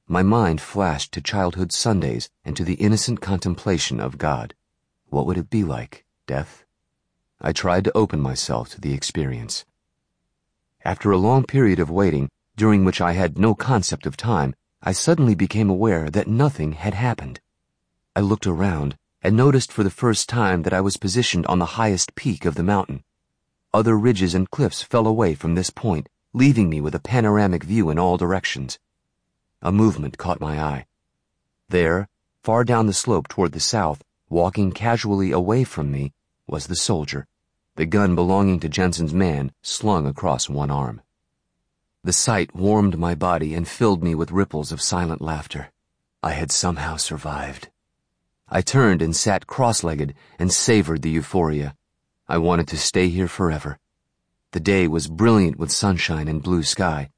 my mind flashed to childhood Sundays and to the innocent contemplation of God. What would it be like, death? I tried to open myself to the experience. After a long period of waiting, during which I had no concept of time, I suddenly became aware that nothing had happened. I looked around and noticed for the first time that I was positioned on the highest peak of the mountain. Other ridges and cliffs fell away from this point, leaving me with a panoramic view in all directions. A movement caught my eye. There, far down the slope toward the south, walking casually away from me, was the soldier, the gun belonging to Jensen's man slung across one arm. The sight warmed my body and filled me with ripples of silent laughter. I had somehow survived. I turned and sat cross-legged and savored the euphoria. I wanted to stay here forever. The day was brilliant with sunshine and blue sky.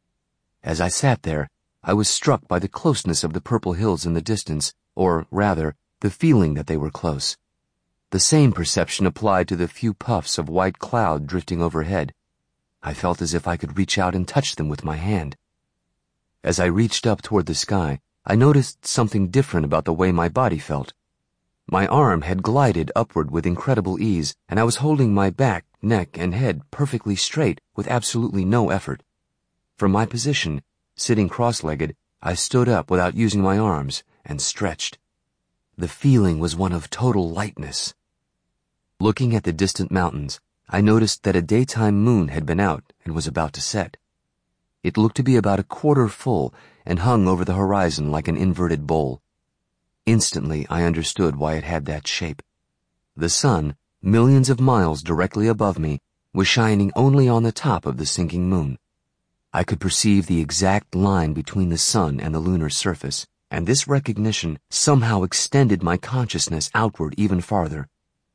As I sat there, I was struck by the closeness of the purple hills in the distance, or rather, the feeling that they were close. The same perception applied to the few puffs of white cloud drifting overhead. I felt as if I could reach out and touch them with my hand. As I reached up toward the sky, I noticed something different about the way my body felt. My arm had glided upward with incredible ease, and I was holding my back, neck, and head perfectly straight with absolutely no effort. From my position, sitting cross-legged, I stood up without using my arms and stretched. The feeling was one of total lightness. Looking at the distant mountains, I noticed that a daytime moon had been out and was about to set. It looked to be about a quarter full and hung over the horizon like an inverted bowl. Instantly, I understood why it had that shape. The sun, millions of miles directly above me, was shining only on the top of the sinking moon. I could perceive the exact line between the sun and the lunar surface, and this recognition somehow extended my consciousness outward even farther.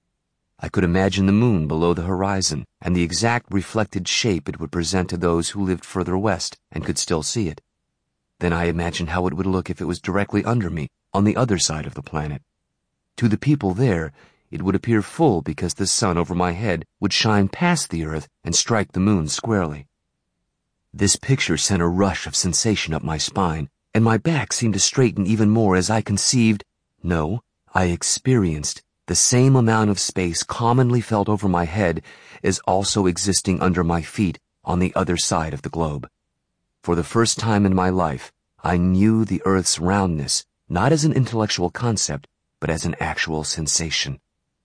I could imagine the moon below the horizon and the exact reflected shape it would present to those who lived further west and could still see it. Then I imagined how it would look if it was directly under me, on the other side of the planet. To the people there, it would appear full because the sun over my head would shine past the earth and strike the moon squarely. This picture sent a rush of sensation up my spine, and my back seemed to straighten even more as I conceived, no, I experienced the same amount of space commonly felt over my head as also existing under my feet on the other side of the globe. For the first time in my life, I knew the Earth's roundness, not as an intellectual concept, but as an actual sensation.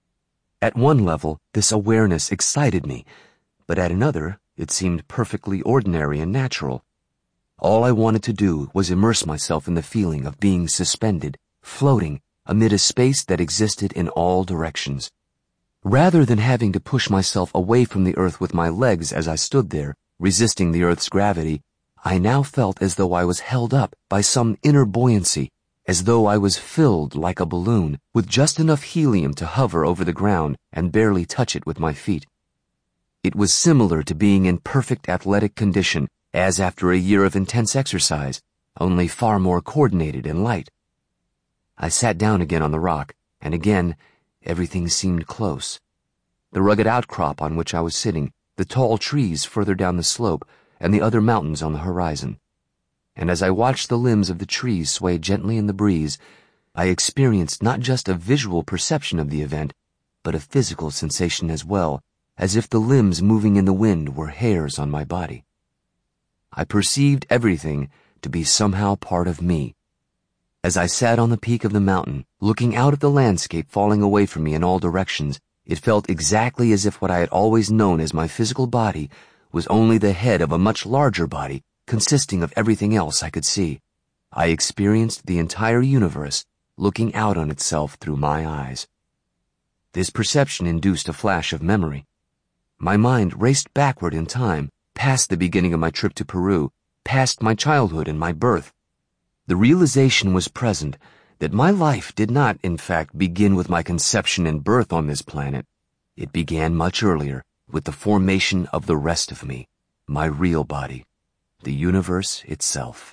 At one level, this awareness excited me, but at another, it seemed perfectly ordinary and natural. All I wanted to do was immerse myself in the feeling of being suspended, floating, amid a space that existed in all directions. Rather than having to push myself away from the earth with my legs as I stood there, resisting the earth's gravity, I now felt as though I was held up by some inner buoyancy, as though I was filled like a balloon with just enough helium to hover over the ground and barely touch it with my feet. It was similar to being in perfect athletic condition as after a year of intense exercise, only far more coordinated and light. I sat down again on the rock, and again, everything seemed close. The rugged outcrop on which I was sitting, the tall trees further down the slope, and the other mountains on the horizon. And as I watched the limbs of the trees sway gently in the breeze, I experienced not just a visual perception of the event, but a physical sensation as well, as if the limbs moving in the wind were hairs on my body. I perceived everything to be somehow part of me. As I sat on the peak of the mountain, looking out at the landscape falling away from me in all directions, it felt exactly as if what I had always known as my physical body was only the head of a much larger body consisting of everything else I could see. I experienced the entire universe looking out on itself through my eyes. This perception induced a flash of memory. My mind raced backward in time, past the beginning of my trip to Peru, past my childhood and my birth. The realization was present that my life did not, in fact, begin with my conception and birth on this planet. It began much earlier, with the formation of the rest of me, my real body, the universe itself.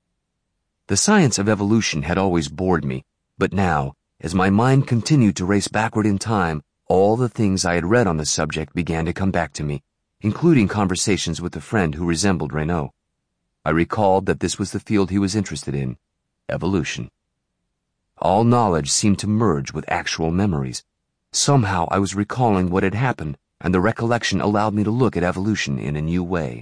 The science of evolution had always bored me, but now, as my mind continued to race backward in time, all the things I had read on the subject began to come back to me, including conversations with a friend who resembled Renaud. I recalled that this was the field he was interested in, evolution. All knowledge seemed to merge with actual memories. Somehow I was recalling what had happened, and the recollection allowed me to look at evolution in a new way.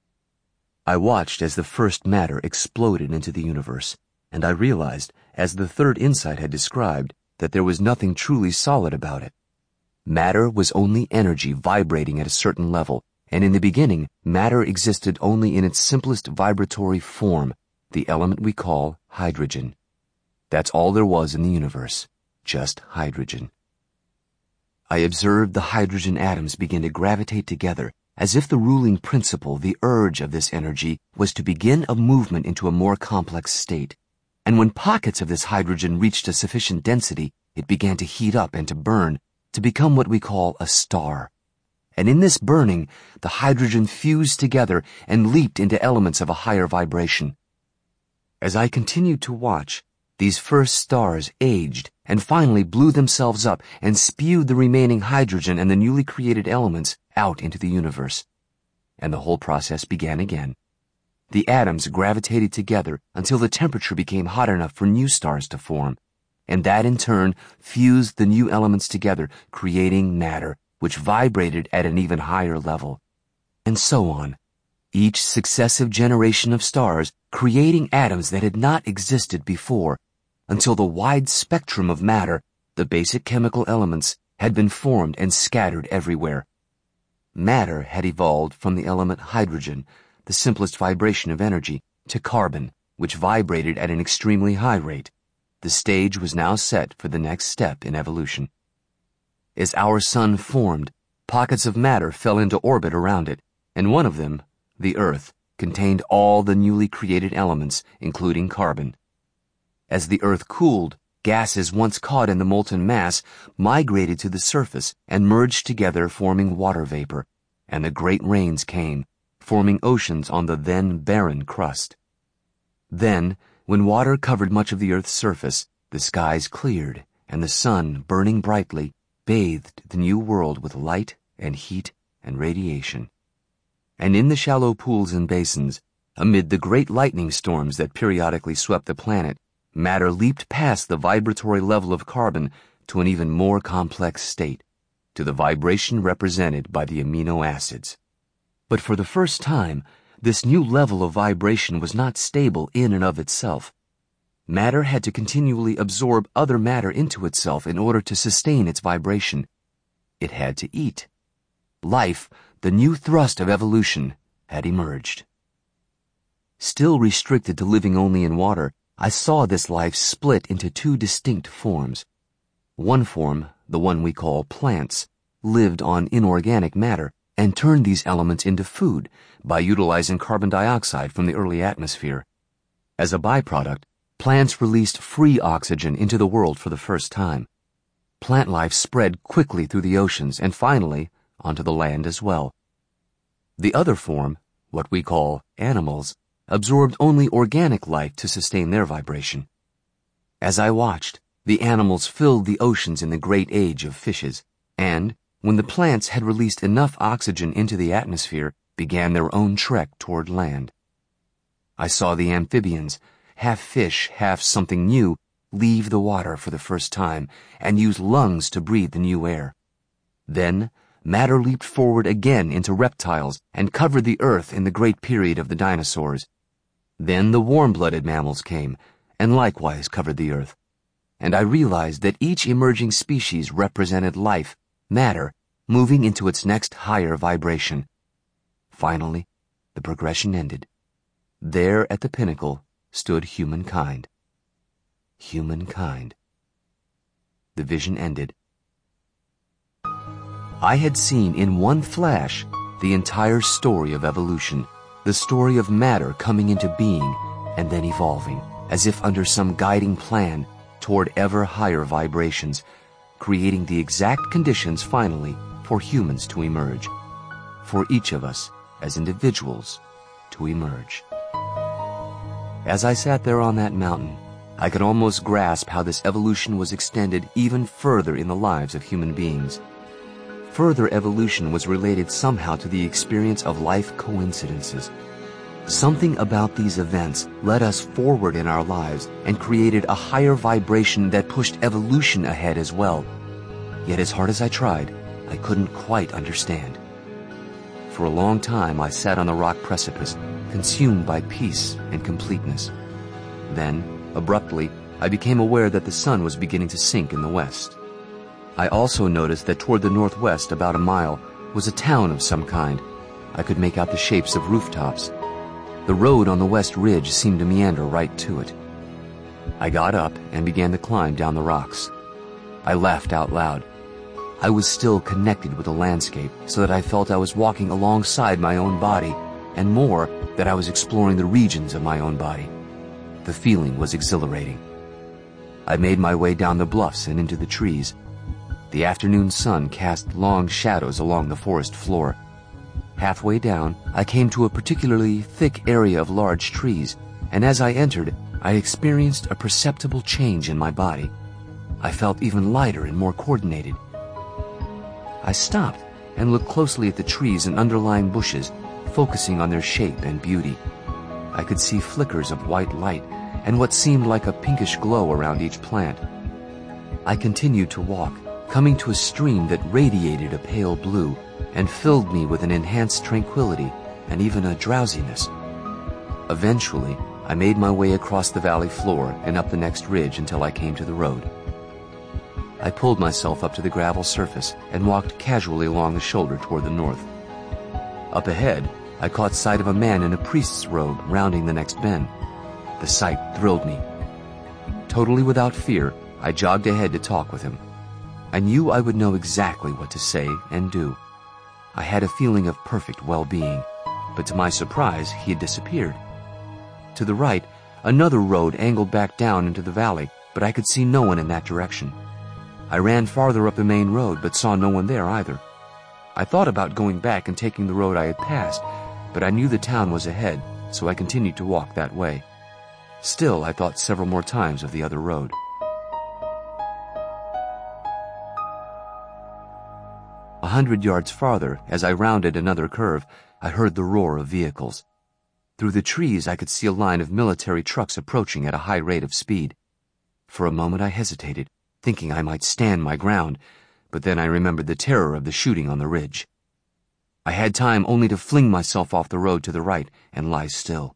I watched as the first matter exploded into the universe, and I realized, as the third insight had described, that there was nothing truly solid about it. Matter was only energy vibrating at a certain level, and in the beginning, matter existed only in its simplest vibratory form, the element we call hydrogen. That's all there was in the universe, just hydrogen. I observed the hydrogen atoms begin to gravitate together, as if the ruling principle, the urge of this energy, was to begin a movement into a more complex state. And when pockets of this hydrogen reached a sufficient density, it began to heat up and to burn, to become what we call a star. And in this burning, the hydrogen fused together and leaped into elements of a higher vibration. As I continued to watch, these first stars aged and finally blew themselves up and spewed the remaining hydrogen and the newly created elements out into the universe. And the whole process began again. The atoms gravitated together until the temperature became hot enough for new stars to form, and that in turn fused the new elements together, creating matter, which vibrated at an even higher level. And so on, each successive generation of stars creating atoms that had not existed before, until the wide spectrum of matter, the basic chemical elements, had been formed and scattered everywhere. Matter had evolved from the element hydrogen, the simplest vibration of energy, to carbon, which vibrated at an extremely high rate. The stage was now set for the next step in evolution. As our sun formed, pockets of matter fell into orbit around it, and one of them, the Earth, contained all the newly created elements, including carbon. As the Earth cooled, gases once caught in the molten mass migrated to the surface and merged together, forming water vapor, and the great rains came, forming oceans on the then barren crust. Then, when water covered much of the Earth's surface, the skies cleared, and the sun, burning brightly, bathed the new world with light and heat and radiation. And in the shallow pools and basins, amid the great lightning storms that periodically swept the planet, matter leaped past the vibratory level of carbon to an even more complex state, to the vibration represented by the amino acids. But for the first time, this new level of vibration was not stable in and of itself. Matter had to continually absorb other matter into itself in order to sustain its vibration. It had to eat. Life, the new thrust of evolution, had emerged. Still restricted to living only in water, I saw this life split into two distinct forms. One form, the one we call plants, lived on inorganic matter and turned these elements into food by utilizing carbon dioxide from the early atmosphere. As a byproduct, plants released free oxygen into the world for the first time. Plant life spread quickly through the oceans and finally onto the land as well. The other form, what we call animals, absorbed only organic life to sustain their vibration. As I watched, the animals filled the oceans in the great age of fishes, and, when the plants had released enough oxygen into the atmosphere, began their own trek toward land. I saw the amphibians, half fish, half something new, leave the water for the first time and use lungs to breathe the new air. Then, matter leaped forward again into reptiles and covered the earth in the great period of the dinosaurs. Then the warm-blooded mammals came, and likewise covered the earth. And I realized that each emerging species represented life, matter, moving into its next higher vibration. Finally, the progression ended. There at the pinnacle stood humankind. Humankind. The vision ended. I had seen in one flash the entire story of evolution, the story of matter coming into being and then evolving, as if under some guiding plan toward ever higher vibrations, creating the exact conditions finally for humans to emerge, for each of us as individuals to emerge. As I sat there on that mountain, I could almost grasp how this evolution was extended even further in the lives of human beings. Further evolution was related somehow to the experience of life coincidences. Something about these events led us forward in our lives and created a higher vibration that pushed evolution ahead as well. Yet as hard as I tried, I couldn't quite understand. For a long time I sat on the rock precipice, consumed by peace and completeness. Then, abruptly, I became aware that the sun was beginning to sink in the west. I also noticed that toward the northwest, about a mile, was a town of some kind. I could make out the shapes of rooftops. The road on the west ridge seemed to meander right to it. I got up and began to climb down the rocks. I laughed out loud. I was still connected with the landscape, so that I felt I was walking alongside my own body, and more, that I was exploring the regions of my own body. The feeling was exhilarating. I made my way down the bluffs and into the trees. The afternoon sun cast long shadows along the forest floor. Halfway down, I came to a particularly thick area of large trees, and as I entered, I experienced a perceptible change in my body. I felt even lighter and more coordinated. I stopped and looked closely at the trees and underlying bushes, focusing on their shape and beauty. I could see flickers of white light and what seemed like a pinkish glow around each plant. I continued to walk, coming to a stream that radiated a pale blue and filled me with an enhanced tranquility and even a drowsiness. Eventually, I made my way across the valley floor and up the next ridge until I came to the road. I pulled myself up to the gravel surface and walked casually along the shoulder toward the north. Up ahead, I caught sight of a man in a priest's robe rounding the next bend. The sight thrilled me. Totally without fear, I jogged ahead to talk with him. I knew I would know exactly what to say and do. I had a feeling of perfect well-being, but to my surprise, he had disappeared. To the right, another road angled back down into the valley, but I could see no one in that direction. I ran farther up the main road, but saw no one there either. I thought about going back and taking the road I had passed, but I knew the town was ahead, so I continued to walk that way. Still, I thought several more times of the other road. 100 yards farther, as I rounded another curve, I heard the roar of vehicles. Through the trees I could see a line of military trucks approaching at a high rate of speed. For a moment I hesitated, thinking I might stand my ground, but then I remembered the terror of the shooting on the ridge. I had time only to fling myself off the road to the right and lie still.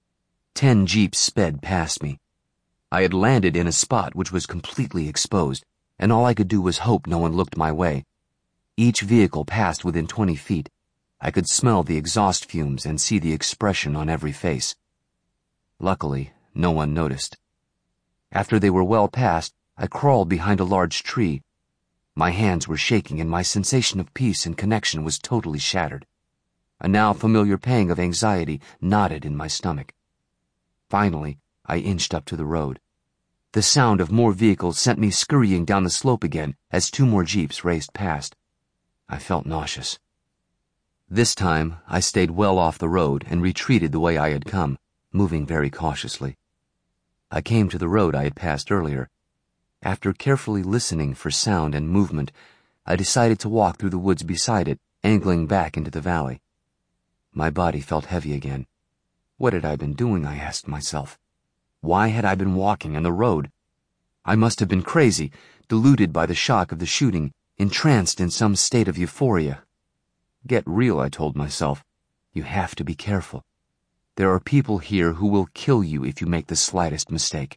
10 jeeps sped past me. I had landed in a spot which was completely exposed, and all I could do was hope no one looked my way. Each vehicle passed within 20 feet. I could smell the exhaust fumes and see the expression on every face. Luckily, no one noticed. After they were well past, I crawled behind a large tree. My hands were shaking and my sensation of peace and connection was totally shattered. A now familiar pang of anxiety knotted in my stomach. Finally, I inched up to the road. The sound of more vehicles sent me scurrying down the slope again as 2 more jeeps raced past. I felt nauseous. This time, I stayed well off the road and retreated the way I had come, moving very cautiously. I came to the road I had passed earlier. After carefully listening for sound and movement, I decided to walk through the woods beside it, angling back into the valley. My body felt heavy again. What had I been doing, I asked myself. Why had I been walking on the road? I must have been crazy, deluded by the shock of the shooting, entranced in some state of euphoria. Get real, I told myself. You have to be careful. There are people here who will kill you if you make the slightest mistake.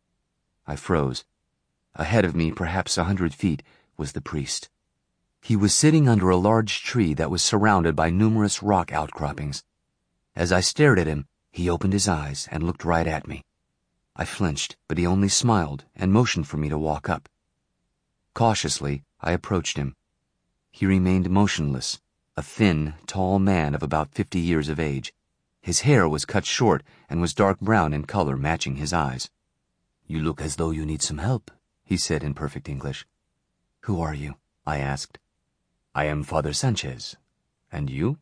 I froze. Ahead of me, perhaps 100 feet, was the priest. He was sitting under a large tree that was surrounded by numerous rock outcroppings. As I stared at him, he opened his eyes and looked right at me. I flinched, but he only smiled and motioned for me to walk up. Cautiously, I approached him. He remained motionless, a thin, tall man of about 50 years of age. His hair was cut short and was dark brown in color, matching his eyes. "You look as though you need some help," he said in perfect English. "Who are you?" I asked. "I am Father Sanchez. And you?"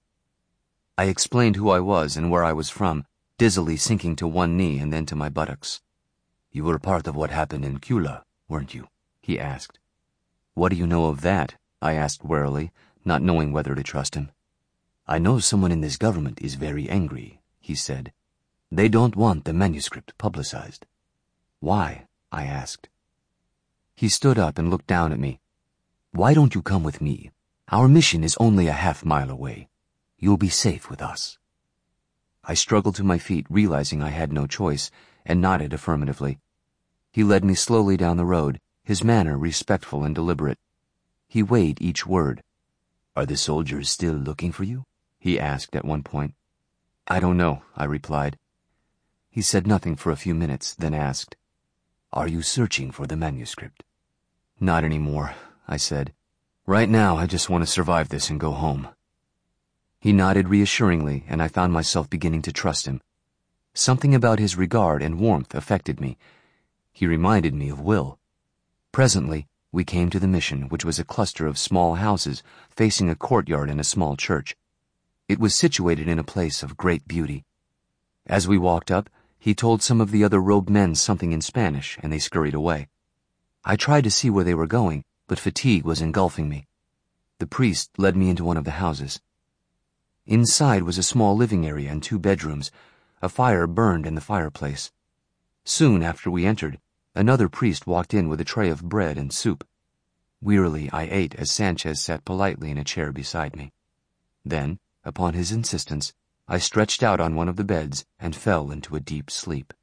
I explained who I was and where I was from, dizzily sinking to one knee and then to my buttocks. "You were part of what happened in Kula, weren't you?" he asked. "What do you know of that?" I asked warily, not knowing whether to trust him. "I know someone in this government is very angry. he said. They don't want the manuscript publicized. Why? I asked. He stood up and looked down at me. Why don't you come with me? Our mission is only a half-mile away. You'll be safe with us. I struggled to my feet, realizing I had no choice, and nodded affirmatively. He led me slowly down the road, his manner respectful and deliberate. He weighed each word. Are the soldiers still looking for you? He asked at one point. I don't know, I replied. He said nothing for a few minutes, then asked, Are you searching for the manuscript? Not anymore, I said. Right now, I just want to survive this and go home. He nodded reassuringly, and I found myself beginning to trust him. Something about his regard and warmth affected me. He reminded me of Will. Presently, we came to the mission, which was a cluster of small houses facing a courtyard and a small church. It was situated in a place of great beauty. As we walked up, he told some of the other robed men something in Spanish, and they scurried away. I tried to see where they were going, but fatigue was engulfing me. The priest led me into one of the houses. Inside was a small living area and 2 bedrooms. A fire burned in the fireplace. Soon after we entered, another priest walked in with a tray of bread and soup. Wearily, I ate as Sanchez sat politely in a chair beside me. Then, upon his insistence, I stretched out on one of the beds and fell into a deep sleep.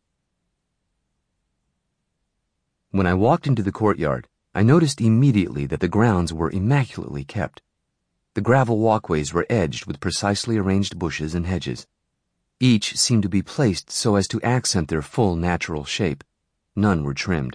When I walked into the courtyard, I noticed immediately that the grounds were immaculately kept. The gravel walkways were edged with precisely arranged bushes and hedges. Each seemed to be placed so as to accent their full natural shape. None were trimmed.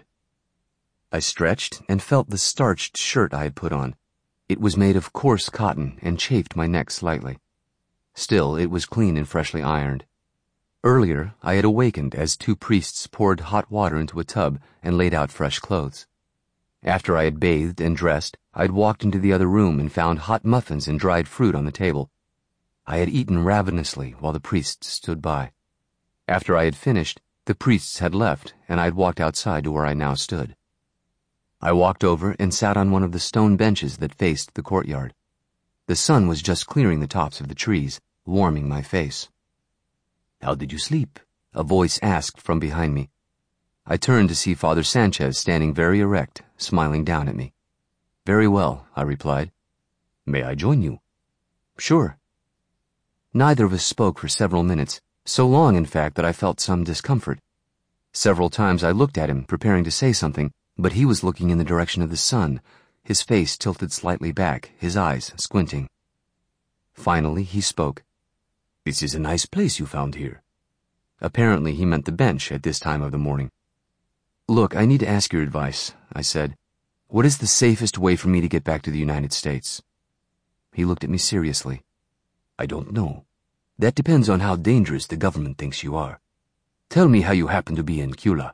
I stretched and felt the starched shirt I had put on. It was made of coarse cotton and chafed my neck slightly. Still, it was clean and freshly ironed. Earlier, I had awakened as 2 priests poured hot water into a tub and laid out fresh clothes. After I had bathed and dressed, I had walked into the other room and found hot muffins and dried fruit on the table. I had eaten ravenously while the priests stood by. After I had finished, the priests had left, and I had walked outside to where I now stood. I walked over and sat on one of the stone benches that faced the courtyard. The sun was just clearing the tops of the trees, warming my face. How did you sleep? A voice asked from behind me. I turned to see Father Sanchez standing very erect, smiling down at me. Very well, I replied. May I join you? Sure. Neither of us spoke for several minutes, so long, in fact, that I felt some discomfort. Several times I looked at him, preparing to say something, but he was looking in the direction of the sun, his face tilted slightly back, his eyes squinting. Finally, he spoke. This is a nice place you found here. Apparently, he meant the bench at this time of the morning. Look, I need to ask your advice, I said. What is the safest way for me to get back to the United States? He looked at me seriously. I don't know. That depends on how dangerous the government thinks you are. Tell me how you happen to be in Kula.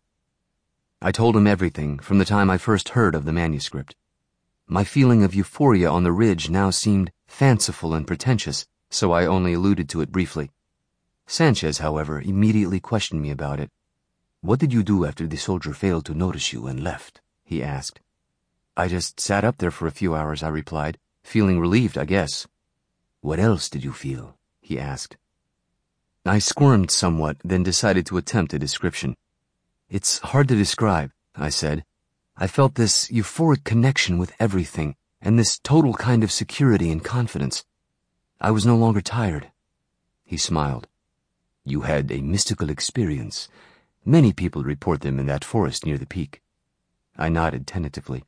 I told him everything from the time I first heard of the manuscript. My feeling of euphoria on the ridge now seemed fanciful and pretentious, so I only alluded to it briefly. Sanchez, however, immediately questioned me about it. What did you do after the soldier failed to notice you and left? He asked. I just sat up there for a few hours, I replied, feeling relieved, I guess. What else did you feel? He asked. I squirmed somewhat, then decided to attempt a description. It's hard to describe, I said. I felt this euphoric connection with everything, and this total kind of security and confidence. I was no longer tired. He smiled. You had a mystical experience. Many people report them in that forest near the peak. I nodded tentatively.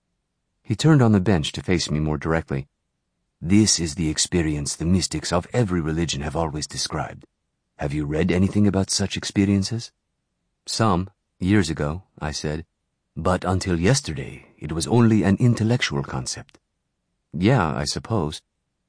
He turned on the bench to face me more directly. This is the experience the mystics of every religion have always described. Have you read anything about such experiences? Some, years ago, I said. But until yesterday, it was only an intellectual concept. Yeah, I suppose.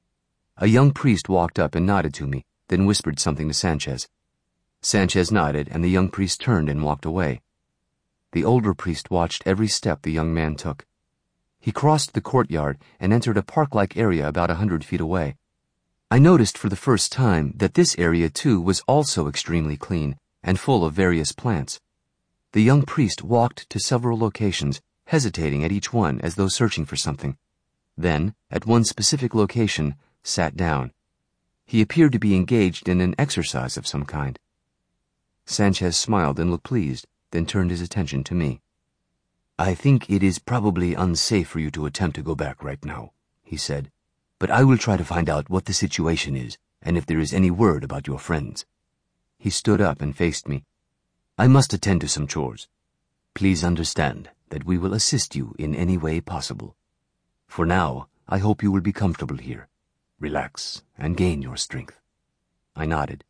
A young priest walked up and nodded to me, then whispered something to Sanchez. Sanchez nodded, and the young priest turned and walked away. The older priest watched every step the young man took. He crossed the courtyard and entered a park-like area about 100 feet away. I noticed for the first time that this area, too, was also extremely clean and full of various plants. The young priest walked to several locations, hesitating at each one as though searching for something. Then, at one specific location, sat down. He appeared to be engaged in an exercise of some kind. Sanchez smiled and looked pleased, then turned his attention to me. "I think it is probably unsafe for you to attempt to go back right now," he said, "but I will try to find out what the situation is and if there is any word about your friends." He stood up and faced me. "I must attend to some chores. Please understand that we will assist you in any way possible. For now, I hope you will be comfortable here. Relax and gain your strength." I nodded.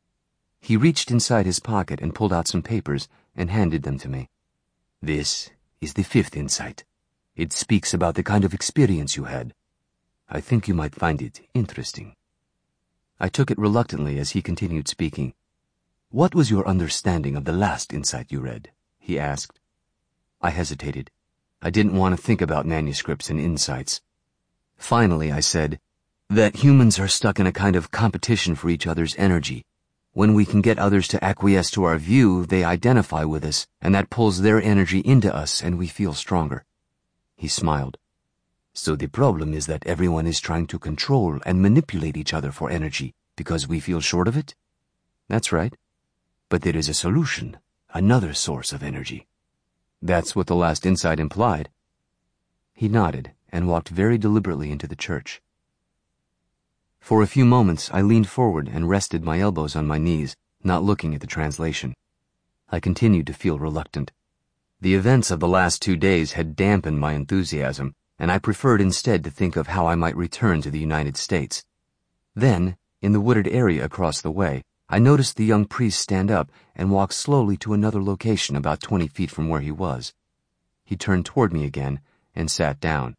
He reached inside his pocket and pulled out some papers and handed them to me. "This is the 5th insight. It speaks about the kind of experience you had. I think you might find it interesting." I took it reluctantly as he continued speaking. "What was your understanding of the last insight you read?" he asked. I hesitated. I didn't want to think about manuscripts and insights. Finally, I said, "That humans are stuck in a kind of competition for each other's energy. When we can get others to acquiesce to our view, they identify with us, and that pulls their energy into us, and we feel stronger." He smiled. "So the problem is that everyone is trying to control and manipulate each other for energy because we feel short of it?" "That's right. But there is a solution, another source of energy." "That's what the last insight implied." He nodded and walked very deliberately into the church. For a few moments, I leaned forward and rested my elbows on my knees, not looking at the translation. I continued to feel reluctant. The events of the last 2 days had dampened my enthusiasm, and I preferred instead to think of how I might return to the United States. Then, in the wooded area across the way, I noticed the young priest stand up and walk slowly to another location about 20 feet from where he was. He turned toward me again and sat down.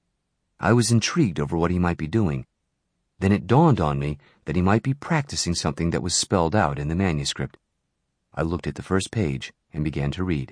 I was intrigued over what he might be doing. Then it dawned on me that he might be practicing something that was spelled out in the manuscript. I looked at the first page and began to read.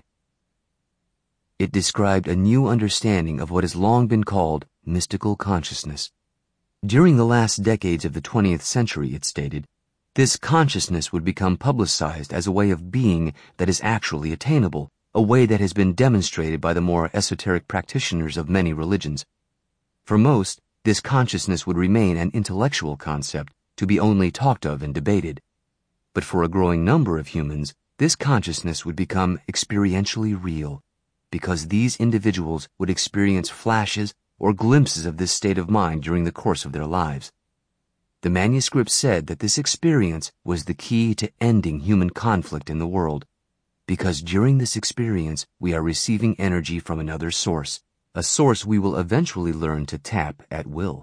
It described a new understanding of what has long been called mystical consciousness. During the last decades of the 20th century, it stated, this consciousness would become publicized as a way of being that is actually attainable, a way that has been demonstrated by the more esoteric practitioners of many religions. For most, this consciousness would remain an intellectual concept to be only talked of and debated. But for a growing number of humans, this consciousness would become experientially real, because these individuals would experience flashes or glimpses of this state of mind during the course of their lives. The manuscript said that this experience was the key to ending human conflict in the world, because during this experience we are receiving energy from another source, a source we will eventually learn to tap at will.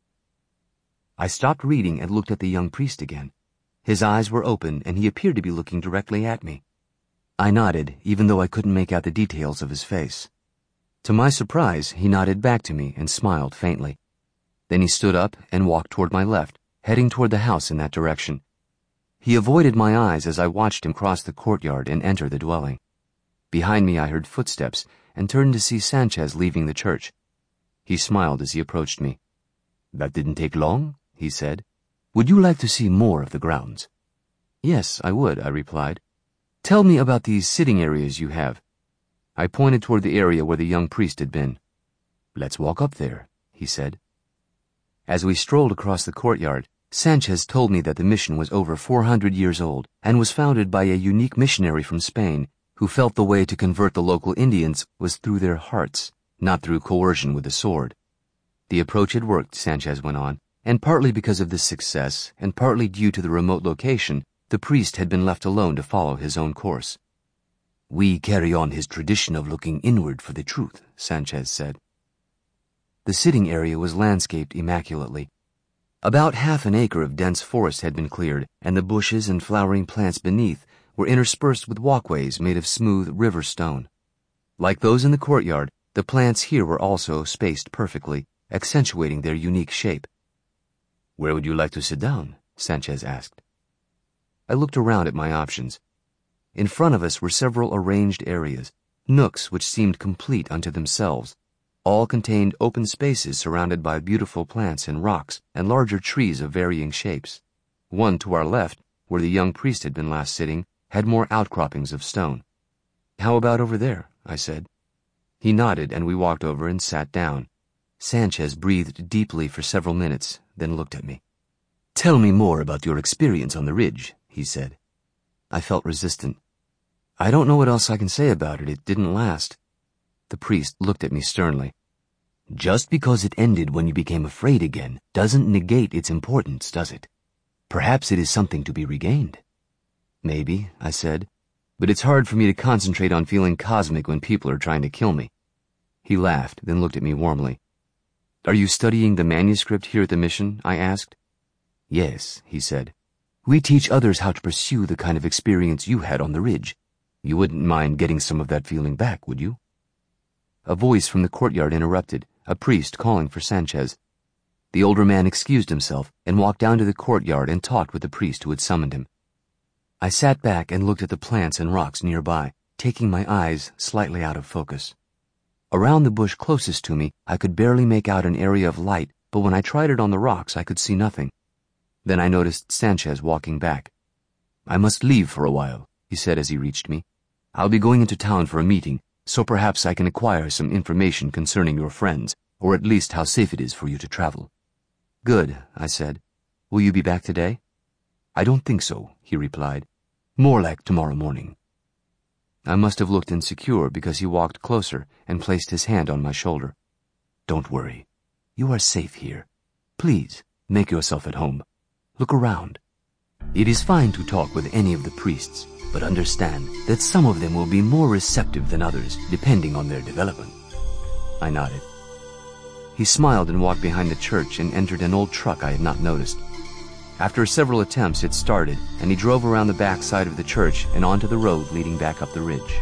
I stopped reading and looked at the young priest again. His eyes were open and he appeared to be looking directly at me. I nodded, even though I couldn't make out the details of his face. To my surprise, he nodded back to me and smiled faintly. Then he stood up and walked toward my left, heading toward the house in that direction. He avoided my eyes as I watched him cross the courtyard and enter the dwelling. Behind me I heard footsteps and turned to see Sanchez leaving the church. He smiled as he approached me. "That didn't take long," he said. "Would you like to see more of the grounds?" "Yes, I would," I replied. "Tell me about these sitting areas you have." I pointed toward the area where the young priest had been. "Let's walk up there," he said. As we strolled across the courtyard, Sanchez told me that the mission was over 400 years old and was founded by a unique missionary from Spain who felt the way to convert the local Indians was through their hearts, not through coercion with the sword. The approach had worked, Sanchez went on, and partly because of this success, and partly due to the remote location, the priest had been left alone to follow his own course. "We carry on his tradition of looking inward for the truth," Sanchez said. The sitting area was landscaped immaculately. About half an acre of dense forest had been cleared, and the bushes and flowering plants beneath were interspersed with walkways made of smooth river stone. Like those in the courtyard, the plants here were also spaced perfectly, accentuating their unique shape. "Where would you like to sit down?" Sanchez asked. I looked around at my options. In front of us were several arranged areas, nooks which seemed complete unto themselves. All contained open spaces surrounded by beautiful plants and rocks and larger trees of varying shapes. One to our left, where the young priest had been last sitting, had more outcroppings of stone. "How about over there?" I said. He nodded and we walked over and sat down. Sanchez breathed deeply for several minutes, then looked at me. Tell me more about your experience on the ridge, he said. I felt resistant. I don't know what else I can say about it. It didn't last. The priest looked at me sternly. Just because it ended when you became afraid again doesn't negate its importance, does it? Perhaps it is something to be regained. Maybe, I said, but it's hard for me to concentrate on feeling cosmic when people are trying to kill me. He laughed, then looked at me warmly. Are you studying the manuscript here at the mission? I asked. Yes, he said. We teach others how to pursue the kind of experience you had on the ridge. You wouldn't mind getting some of that feeling back, would you? A voice from the courtyard interrupted, a priest calling for Sanchez. The older man excused himself and walked down to the courtyard and talked with the priest who had summoned him. I sat back and looked at the plants and rocks nearby, taking my eyes slightly out of focus. Around the bush closest to me, I could barely make out an area of light, but when I tried it on the rocks, I could see nothing. Then I noticed Sanchez walking back. I must leave for a while, he said as he reached me. I'll be going into town for a meeting, so perhaps I can acquire some information concerning your friends, or at least how safe it is for you to travel. Good, I said. Will you be back today? I don't think so, he replied. More like tomorrow morning. I must have looked insecure because he walked closer and placed his hand on my shoulder. Don't worry. You are safe here. Please, make yourself at home. Look around. It is fine to talk with any of the priests, but understand that some of them will be more receptive than others, depending on their development. I nodded. He smiled and walked behind the church and entered an old truck I had not noticed. After several attempts, it started, and he drove around the back side of the church and onto the road leading back up the ridge.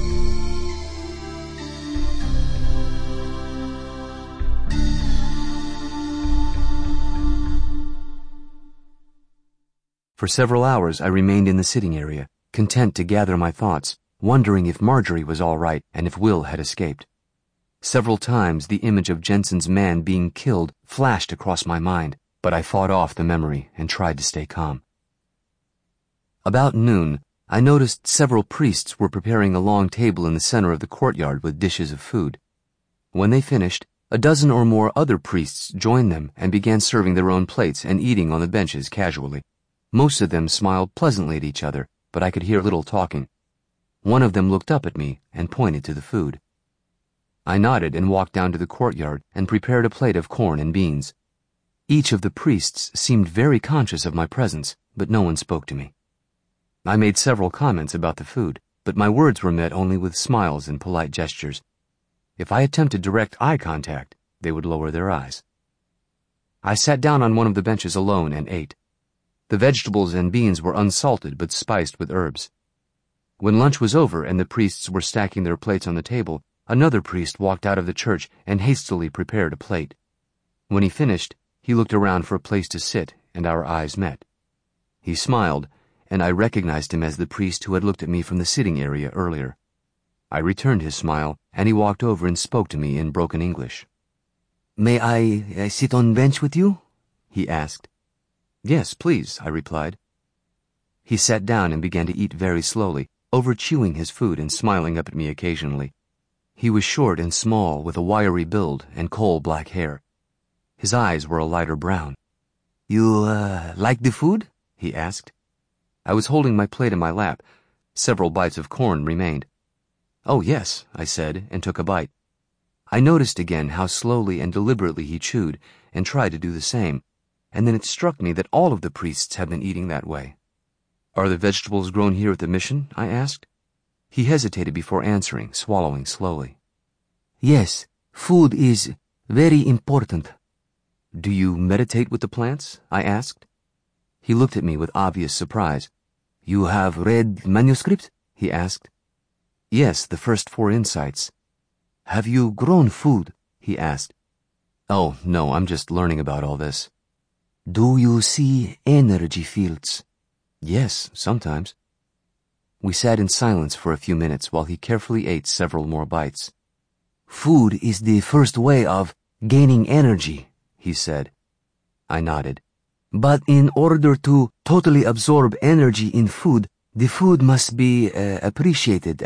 For several hours, I remained in the sitting area, content to gather my thoughts, wondering if Marjorie was all right and if Will had escaped. Several times, the image of Jensen's man being killed flashed across my mind, but I fought off the memory and tried to stay calm. About noon, I noticed several priests were preparing a long table in the center of the courtyard with dishes of food. When they finished, a dozen or more other priests joined them and began serving their own plates and eating on the benches casually. Most of them smiled pleasantly at each other, but I could hear little talking. One of them looked up at me and pointed to the food. I nodded and walked down to the courtyard and prepared a plate of corn and beans. Each of the priests seemed very conscious of my presence, but no one spoke to me. I made several comments about the food, but my words were met only with smiles and polite gestures. If I attempted direct eye contact, they would lower their eyes. I sat down on one of the benches alone and ate. The vegetables and beans were unsalted but spiced with herbs. When lunch was over and the priests were stacking their plates on the table, another priest walked out of the church and hastily prepared a plate. When he finished, he looked around for a place to sit, and our eyes met. He smiled, and I recognized him as the priest who had looked at me from the sitting area earlier. I returned his smile, and he walked over and spoke to me in broken English. "May I sit on bench with you?" he asked. "Yes, please," I replied. He sat down and began to eat very slowly, over-chewing his food and smiling up at me occasionally. He was short and small, with a wiry build and coal-black hair. His eyes were a lighter brown. "You, like the food?" he asked. I was holding my plate in my lap. Several bites of corn remained. "Oh, yes," I said, and took a bite. I noticed again how slowly and deliberately he chewed, and tried to do the same, and then it struck me that all of the priests have been eating that way. "Are the vegetables grown here at the mission?" I asked. He hesitated before answering, swallowing slowly. "Yes, food is very important." "Do you meditate with the plants?" I asked. He looked at me with obvious surprise. "You have read manuscript?" he asked. "Yes, the first 4 insights." "Have you grown food?" he asked. "Oh, no, I'm just learning about all this." "Do you see energy fields?" "Yes, sometimes." We sat in silence for a few minutes while he carefully ate several more bites. "Food is the first way of gaining energy," he said. I nodded. "But in order to totally absorb energy in food, the food must be appreciated,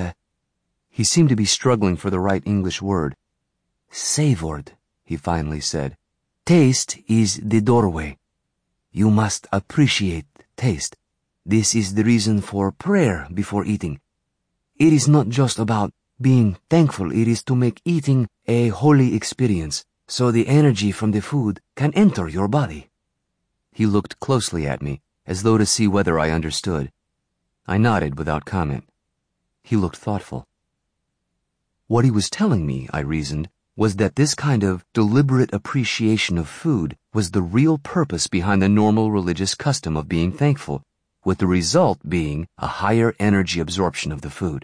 He seemed to be struggling for the right English word. "Savored," he finally said. "Taste is the doorway." You must appreciate taste. This is the reason for prayer before eating. It is not just about being thankful, it is to make eating a holy experience, so the energy from the food can enter your body. He looked closely at me, as though to see whether I understood. I nodded without comment. He looked thoughtful. What he was telling me, I reasoned, was that this kind of deliberate appreciation of food was the real purpose behind the normal religious custom of being thankful, with the result being a higher energy absorption of the food.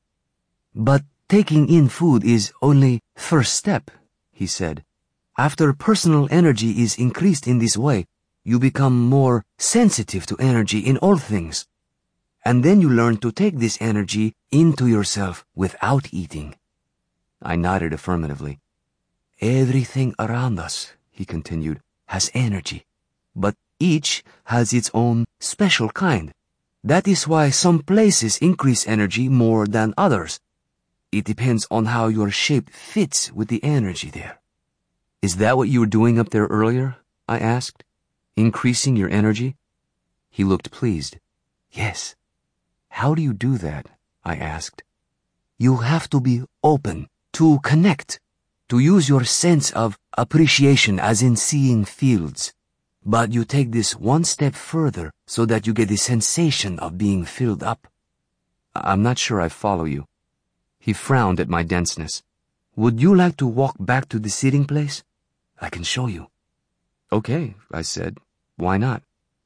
But taking in food is only first step, he said. After personal energy is increased in this way, you become more sensitive to energy in all things. And then you learn to take this energy into yourself without eating. I nodded affirmatively. Everything around us, he continued, has energy, but each has its own special kind. That is why some places increase energy more than others. It depends on how your shape fits with the energy there. Is that what you were doing up there earlier? I asked. Increasing your energy? He looked pleased. Yes. How do you do that? I asked. You have to be open, to connect, to use your sense of appreciation as in seeing fields. But you take this one step further so that you get the sensation of being filled up. I'm not sure I follow you. He frowned at my denseness. Would you like to walk back to the sitting place? I can show you. Okay, I said. Why not?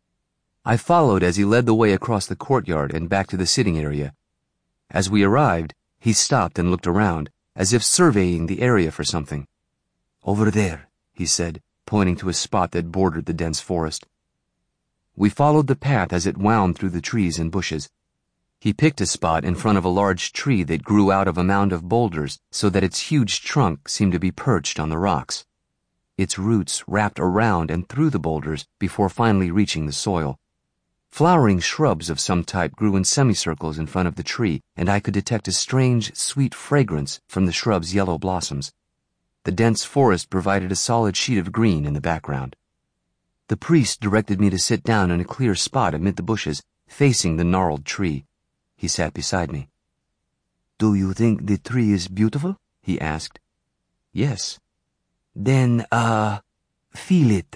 I followed as he led the way across the courtyard and back to the sitting area. As we arrived, he stopped and looked around, as if surveying the area for something. Over there, he said, pointing to a spot that bordered the dense forest. We followed the path as it wound through the trees and bushes. He picked a spot in front of a large tree that grew out of a mound of boulders so that its huge trunk seemed to be perched on the rocks. Its roots wrapped around and through the boulders before finally reaching the soil. Flowering shrubs of some type grew in semicircles in front of the tree, and I could detect a strange, sweet fragrance from the shrub's yellow blossoms. The dense forest provided a solid sheet of green in the background. The priest directed me to sit down in a clear spot amid the bushes, facing the gnarled tree. He sat beside me. Do you think the tree is beautiful? He asked. Yes. Then, feel it,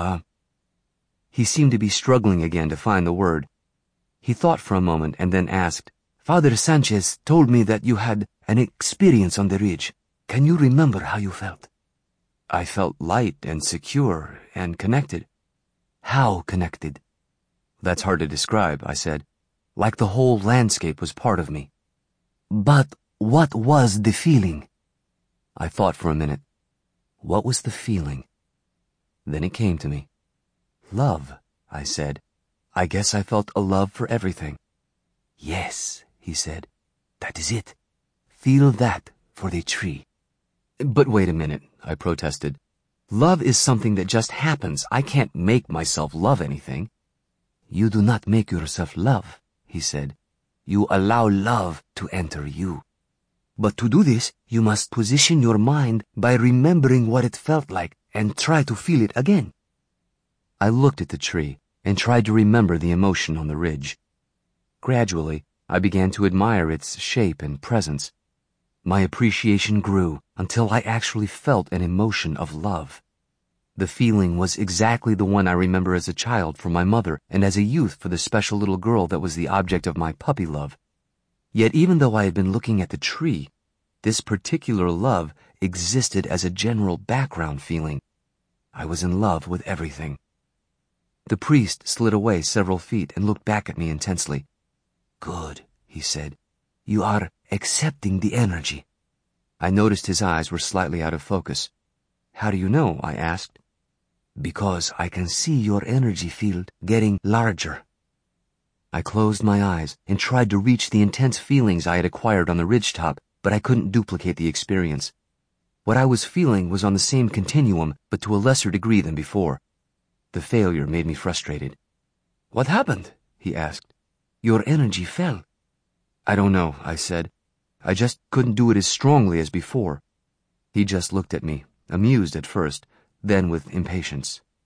He seemed to be struggling again to find the word. He thought for a moment and then asked, Father Sanchez told me that you had an experience on the ridge. Can you remember how you felt? I felt light and secure and connected. How connected? That's hard to describe, I said. Like the whole landscape was part of me. But what was the feeling? I thought for a minute. What was the feeling? Then it came to me. Love, I said. I guess I felt a love for everything. Yes, he said. That is it. Feel that for the tree. But wait a minute, I protested. Love is something that just happens. I can't make myself love anything. You do not make yourself love, he said. You allow love to enter you. But to do this, you must position your mind by remembering what it felt like and try to feel it again. I looked at the tree and tried to remember the emotion on the ridge. Gradually, I began to admire its shape and presence. My appreciation grew until I actually felt an emotion of love. The feeling was exactly the one I remember as a child for my mother and as a youth for the special little girl that was the object of my puppy love. Yet even though I had been looking at the tree, this particular love existed as a general background feeling. I was in love with everything. The priest slid away several feet and looked back at me intensely. Good, he said. You are accepting the energy. I noticed his eyes were slightly out of focus. How do you know? I asked. Because I can see your energy field getting larger. I closed my eyes and tried to reach the intense feelings I had acquired on the ridgetop, but I couldn't duplicate the experience. What I was feeling was on the same continuum, but to a lesser degree than before. The failure made me frustrated. What happened? He asked. Your energy fell. I don't know, I said. I just couldn't do it as strongly as before. He just looked at me, amused at first, then with impatience.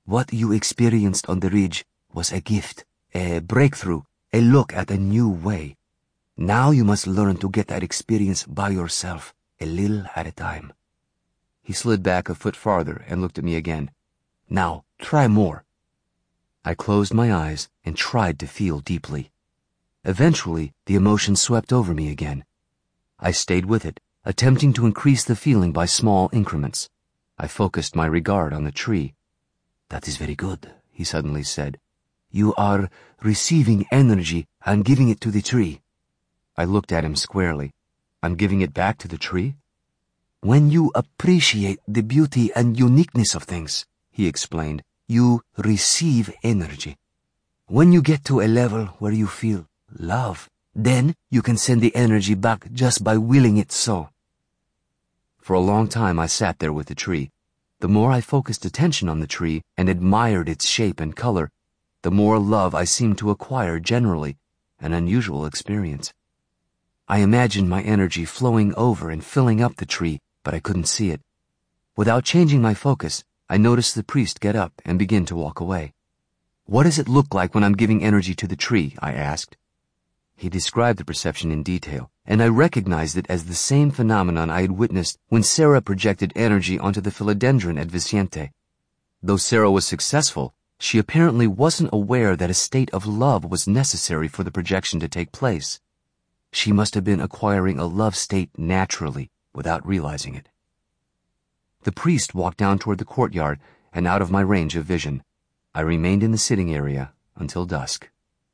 What you experienced on the ridge was a gift, a breakthrough, a look at a new way. Now you must learn to get that experience by yourself, a little at a time." He slid back a foot farther and looked at me again. "Now, try more." I closed my eyes and tried to feel deeply. Eventually, the emotion swept over me again. I stayed with it, attempting to increase the feeling by small increments. I focused my regard on the tree. "That is very good," he suddenly said. "You are receiving energy and giving it to the tree." I looked at him squarely. "I'm giving it back to the tree?" "When you appreciate the beauty and uniqueness of things," he explained, "you receive energy. When you get to a level where you feel love, then you can send the energy back just by willing it so." For a long time I sat there with the tree. The more I focused attention on the tree and admired its shape and color, the more love I seemed to acquire generally, an unusual experience. I imagined my energy flowing over and filling up the tree, but I couldn't see it. Without changing my focus, I noticed the priest get up and begin to walk away. "What does it look like when I'm giving energy to the tree?" I asked. He described the perception in detail, and I recognized it as the same phenomenon I had witnessed when Sarah projected energy onto the philodendron at Vicente. Though Sarah was successful, she apparently wasn't aware that a state of love was necessary for the projection to take place. She must have been acquiring a love state naturally, without realizing it. The priest walked down toward the courtyard and out of my range of vision. I remained in the sitting area until dusk.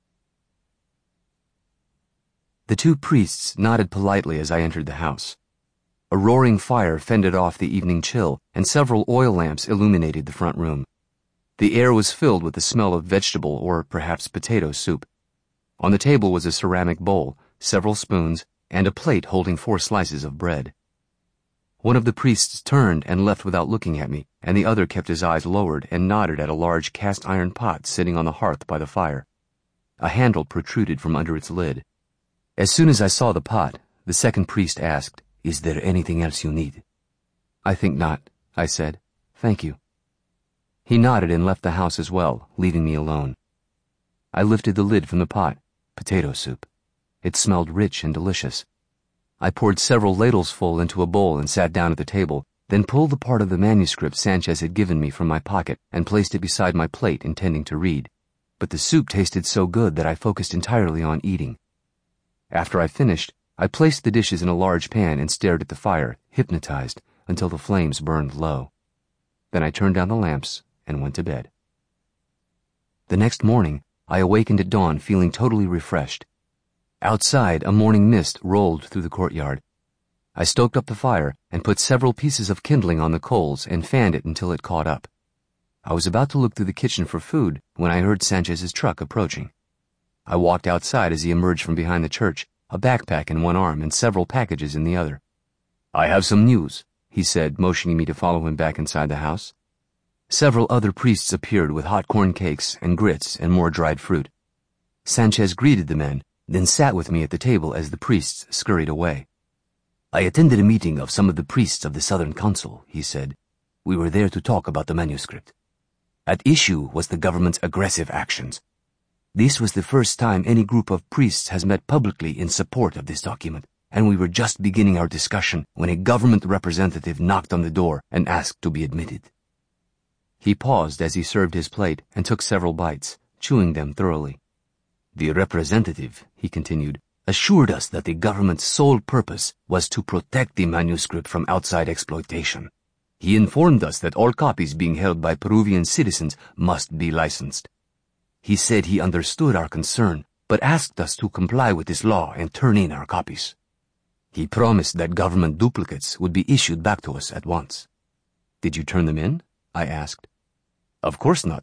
The two priests nodded politely as I entered the house. A roaring fire fended off the evening chill, and several oil lamps illuminated the front room. The air was filled with the smell of vegetable or perhaps potato soup. On the table was a ceramic bowl, several spoons, and a plate holding 4 slices of bread. One of the priests turned and left without looking at me, and the other kept his eyes lowered and nodded at a large cast-iron pot sitting on the hearth by the fire. A handle protruded from under its lid. As soon as I saw the pot, the second priest asked, "Is there anything else you need?" "I think not," I said. "Thank you." He nodded and left the house as well, leaving me alone. I lifted the lid from the pot. Potato soup. It smelled rich and delicious. I poured several ladles full into a bowl and sat down at the table, then pulled the part of the manuscript Sanchez had given me from my pocket and placed it beside my plate, intending to read. But the soup tasted so good that I focused entirely on eating. After I finished, I placed the dishes in a large pan and stared at the fire, hypnotized, until the flames burned low. Then I turned down the lamps and went to bed. The next morning, I awakened at dawn feeling totally refreshed. Outside, a morning mist rolled through the courtyard. I stoked up the fire and put several pieces of kindling on the coals and fanned it until it caught up. I was about to look through the kitchen for food when I heard Sanchez's truck approaching. I walked outside as he emerged from behind the church, a backpack in one arm and several packages in the other. "I have some news," he said, motioning me to follow him back inside the house. Several other priests appeared with hot corn cakes and grits and more dried fruit. Sanchez greeted the men, then sat with me at the table as the priests scurried away. "I attended a meeting of some of the priests of the Southern Council," he said. "We were there to talk about the manuscript. At issue was the government's aggressive actions. This was the first time any group of priests has met publicly in support of this document, and we were just beginning our discussion when a government representative knocked on the door and asked to be admitted." He paused as he served his plate and took several bites, chewing them thoroughly. "The representative," he continued, "assured us that the government's sole purpose was to protect the manuscript from outside exploitation. He informed us that all copies being held by Peruvian citizens must be licensed. He said he understood our concern, but asked us to comply with this law and turn in our copies. He promised that government duplicates would be issued back to us at once." "Did you turn them in?" I asked. "Of course not."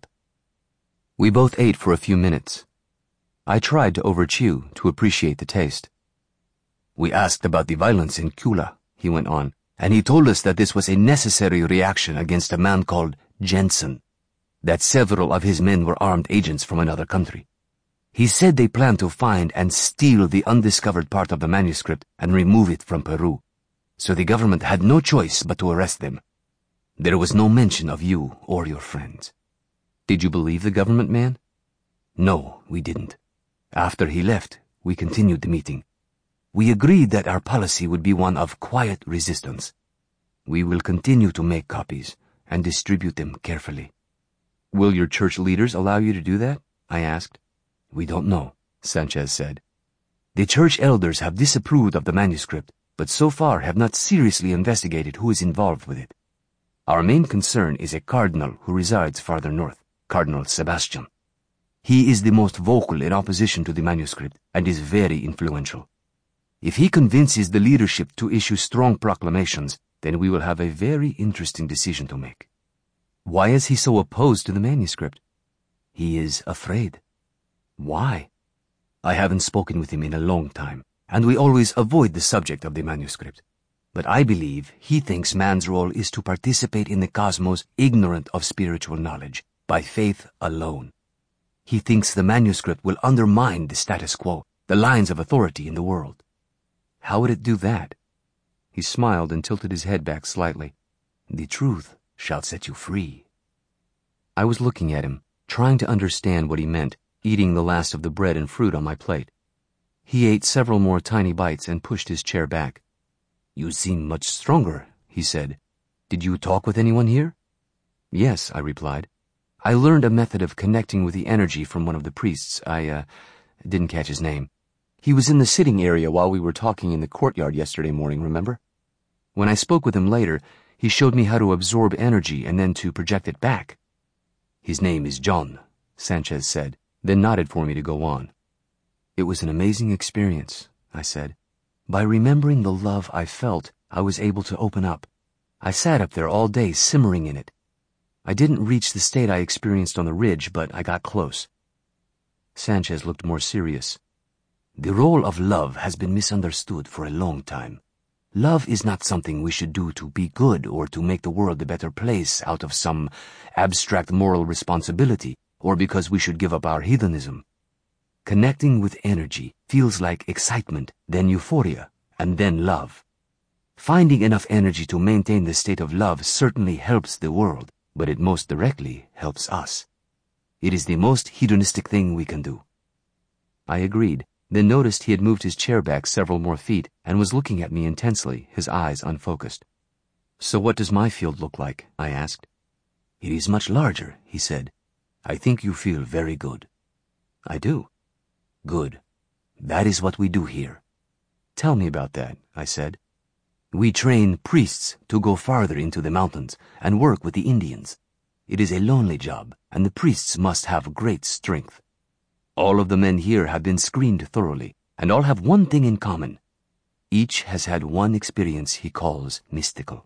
We both ate for a few minutes. I tried to overchew to appreciate the taste. "We asked about the violence in Kula," he went on, "and he told us that this was a necessary reaction against a man called Jensen, that several of his men were armed agents from another country. He said they planned to find and steal the undiscovered part of the manuscript and remove it from Peru, so the government had no choice but to arrest them. There was no mention of you or your friends." Did you believe the government man? No, we didn't. After he left, we continued the meeting. We agreed that our policy would be one of quiet resistance. We will continue to make copies and distribute them carefully. Will your church leaders allow you to do that? I asked. We don't know, Sanchez said. The church elders have disapproved of the manuscript, but so far have not seriously investigated who is involved with it. Our main concern is a cardinal who resides farther north, Cardinal Sebastian. He is the most vocal in opposition to the manuscript and is very influential. If he convinces the leadership to issue strong proclamations, then we will have a very interesting decision to make. Why is he so opposed to the manuscript? He is afraid. Why? I haven't spoken with him in a long time, and we always avoid the subject of the manuscript. But I believe he thinks man's role is to participate in the cosmos ignorant of spiritual knowledge, by faith alone. He thinks the manuscript will undermine the status quo, the lines of authority in the world. How would it do that? He smiled and tilted his head back slightly. The truth shall set you free. I was looking at him, trying to understand what he meant, eating the last of the bread and fruit on my plate. He ate several more tiny bites and pushed his chair back. You seem much stronger, he said. Did you talk with anyone here? Yes, I replied. I learned a method of connecting with the energy from one of the priests. I didn't catch his name. He was in the sitting area while we were talking in the courtyard yesterday morning, remember? When I spoke with him later, he showed me how to absorb energy and then to project it back. His name is John, Sanchez said, then nodded for me to go on. It was an amazing experience, I said. By remembering the love I felt, I was able to open up. I sat up there all day simmering in it. I didn't reach the state I experienced on the ridge, but I got close. Sanchez looked more serious. The role of love has been misunderstood for a long time. Love is not something we should do to be good or to make the world a better place out of some abstract moral responsibility or because we should give up our heathenism. Connecting with energy feels like excitement, then euphoria, and then love. Finding enough energy to maintain the state of love certainly helps the world, but it most directly helps us. It is the most hedonistic thing we can do. I agreed, then noticed he had moved his chair back several more feet and was looking at me intensely, his eyes unfocused. So what does my field look like? I asked. It is much larger, he said. I think you feel very good. I do. Good. That is what we do here. Tell me about that, I said. We train priests to go farther into the mountains and work with the Indians. It is a lonely job, and the priests must have great strength. All of the men here have been screened thoroughly, and all have one thing in common. Each has had one experience he calls mystical.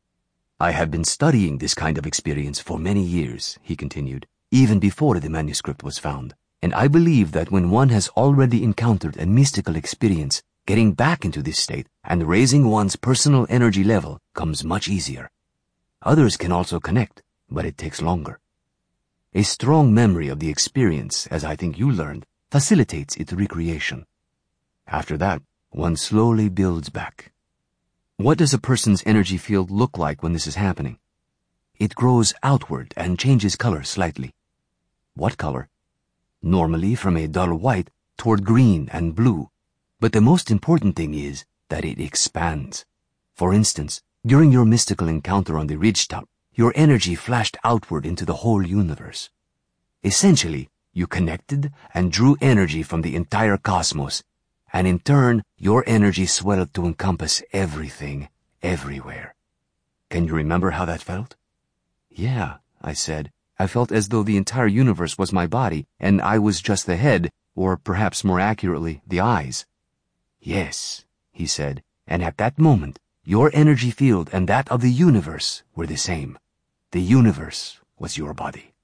I have been studying this kind of experience for many years, he continued, even before the manuscript was found, and I believe that when one has already encountered a mystical experience, getting back into this state and raising one's personal energy level comes much easier. Others can also connect, but it takes longer. A strong memory of the experience, as I think you learned, facilitates its recreation. After that, one slowly builds back. What does a person's energy field look like when this is happening? It grows outward and changes color slightly. What color? Normally from a dull white toward green and blue. But the most important thing is that it expands. For instance, during your mystical encounter on the ridgetop, your energy flashed outward into the whole universe. Essentially, you connected and drew energy from the entire cosmos, and in turn, your energy swelled to encompass everything, everywhere. Can you remember how that felt? Yeah, I said. I felt as though the entire universe was my body, and I was just the head, or perhaps more accurately, the eyes. Yes, he said, and at that moment, your energy field and that of the universe were the same. The universe was your body.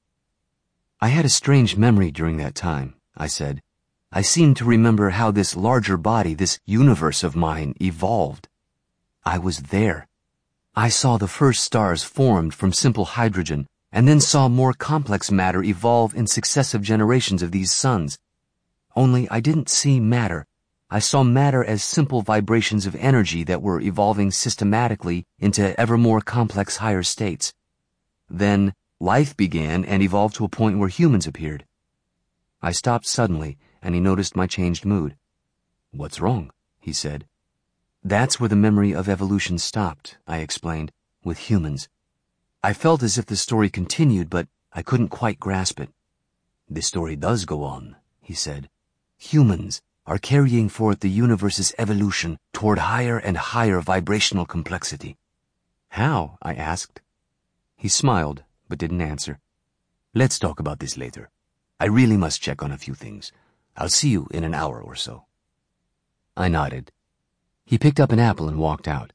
I had a strange memory during that time, I said. I seemed to remember how this larger body, this universe of mine, evolved. I was there. I saw the first stars formed from simple hydrogen, and then saw more complex matter evolve in successive generations of these suns. Only I didn't see matter. I saw matter as simple vibrations of energy that were evolving systematically into ever more complex higher states. Then, Life began and evolved to a point where humans appeared. I stopped suddenly, and he noticed my changed mood. "What's wrong?" he said. "That's where the memory of evolution stopped," I explained, "with humans." I felt as if the story continued, but I couldn't quite grasp it. "The story does go on," he said. "Humans are carrying forth the universe's evolution toward higher and higher vibrational complexity." "How?" I asked. He smiled, but didn't answer. "Let's talk about this later. I really must check on a few things. I'll see you in an hour or so." I nodded. He picked up an apple and walked out.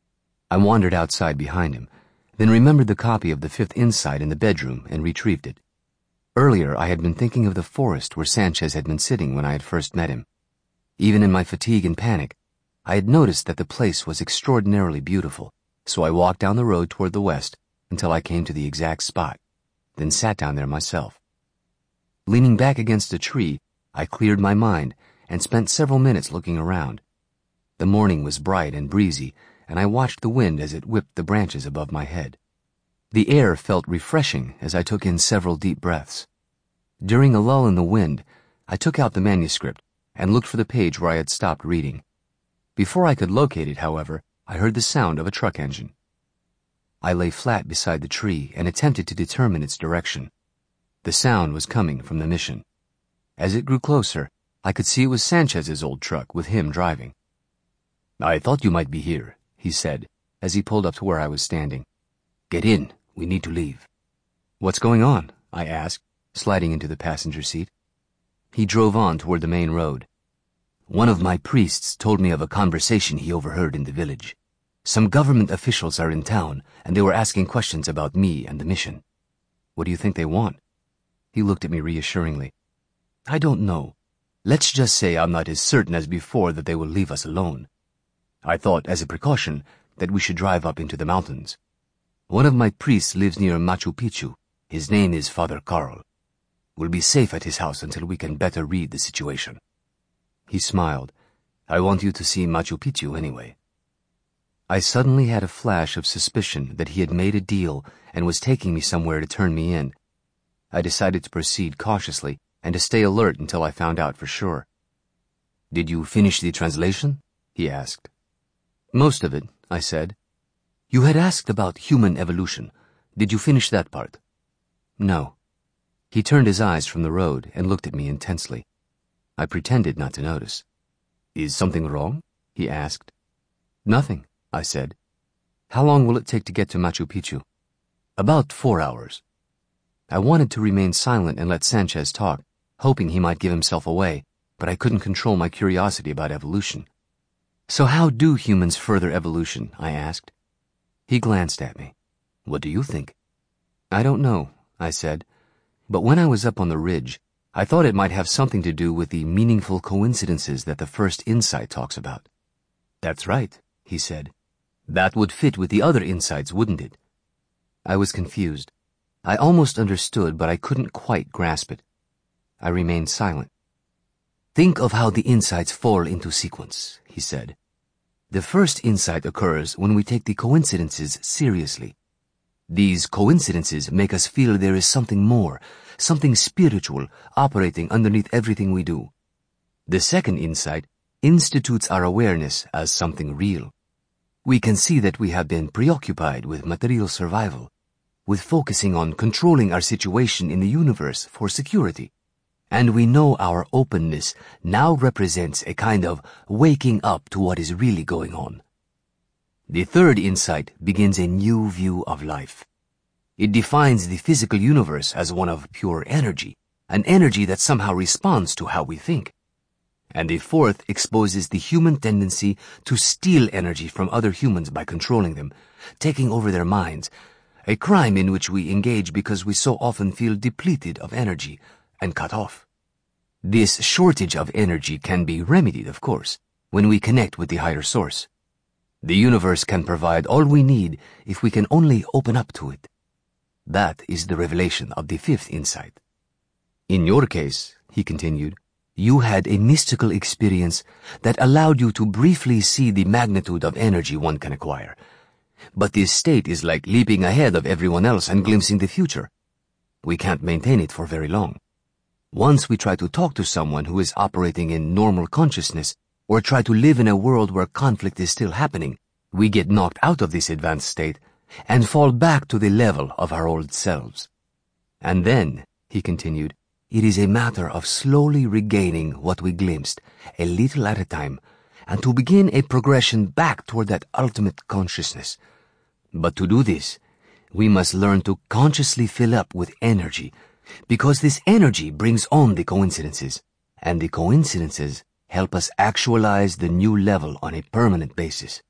I wandered outside behind him, then remembered the copy of The Fifth Insight in the bedroom and retrieved it. Earlier, I had been thinking of the forest where Sanchez had been sitting when I had first met him. Even in my fatigue and panic, I had noticed that the place was extraordinarily beautiful, so I walked down the road toward the west until I came to the exact spot, then sat down there myself. Leaning back against a tree, I cleared my mind and spent several minutes looking around. The morning was bright and breezy, and I watched the wind as it whipped the branches above my head. The air felt refreshing as I took in several deep breaths. During a lull in the wind, I took out the manuscript and looked for the page where I had stopped reading. Before I could locate it, however, I heard the sound of a truck engine. I lay flat beside the tree and attempted to determine its direction. The sound was coming from the mission. As it grew closer, I could see it was Sanchez's old truck with him driving. "I thought you might be here," he said, as he pulled up to where I was standing. "Get in, we need to leave." "What's going on?" I asked, sliding into the passenger seat. He drove on toward the main road. "One of my priests told me of a conversation he overheard in the village. Some government officials are in town, and they were asking questions about me and the mission." "What do you think they want?" He looked at me reassuringly. "I don't know. Let's just say I'm not as certain as before that they will leave us alone. I thought, as a precaution, that we should drive up into the mountains. One of my priests lives near Machu Picchu. His name is Father Carl. We'll be safe at his house until we can better read the situation." He smiled. "I want you to see Machu Picchu anyway." I suddenly had a flash of suspicion that he had made a deal and was taking me somewhere to turn me in. I decided to proceed cautiously and to stay alert until I found out for sure. "Did you finish the translation?" he asked. "Most of it," I said. "You had asked about human evolution. Did you finish that part?" "No." He turned his eyes from the road and looked at me intensely. I pretended not to notice. "Is something wrong?" he asked. "Nothing," I said. "How long will it take to get to Machu Picchu?" "About 4 hours." I wanted to remain silent and let Sanchez talk, hoping he might give himself away, but I couldn't control my curiosity about evolution. "So how do humans further evolution?" I asked. He glanced at me. "What do you think?" "I don't know," I said. "But when I was up on the ridge, I thought it might have something to do with the meaningful coincidences that the First Insight talks about." "That's right," he said. "That would fit with the other insights, wouldn't it?" I was confused. I almost understood, but I couldn't quite grasp it. I remained silent. "Think of how the insights fall into sequence," he said. "The first insight occurs when we take the coincidences seriously. These coincidences make us feel there is something more, something spiritual, operating underneath everything we do. The second insight institutes our awareness as something real. We can see that we have been preoccupied with material survival, with focusing on controlling our situation in the universe for security. And we know our openness now represents a kind of waking up to what is really going on. The third insight begins a new view of life. It defines the physical universe as one of pure energy, an energy that somehow responds to how we think. And the fourth exposes the human tendency to steal energy from other humans by controlling them, taking over their minds, a crime in which we engage because we so often feel depleted of energy and cut off. This shortage of energy can be remedied, of course, when we connect with the higher source. The universe can provide all we need if we can only open up to it. That is the revelation of the fifth insight. In your case," he continued, "you had a mystical experience that allowed you to briefly see the magnitude of energy one can acquire. But this state is like leaping ahead of everyone else and glimpsing the future. We can't maintain it for very long. Once we try to talk to someone who is operating in normal consciousness, or try to live in a world where conflict is still happening, we get knocked out of this advanced state and fall back to the level of our old selves. And then, he continued, it is a matter of slowly regaining what we glimpsed, a little at a time, and to begin a progression back toward that ultimate consciousness. But to do this, we must learn to consciously fill up with energy, because this energy brings on the coincidences, and the coincidences help us actualize the new level on a permanent basis.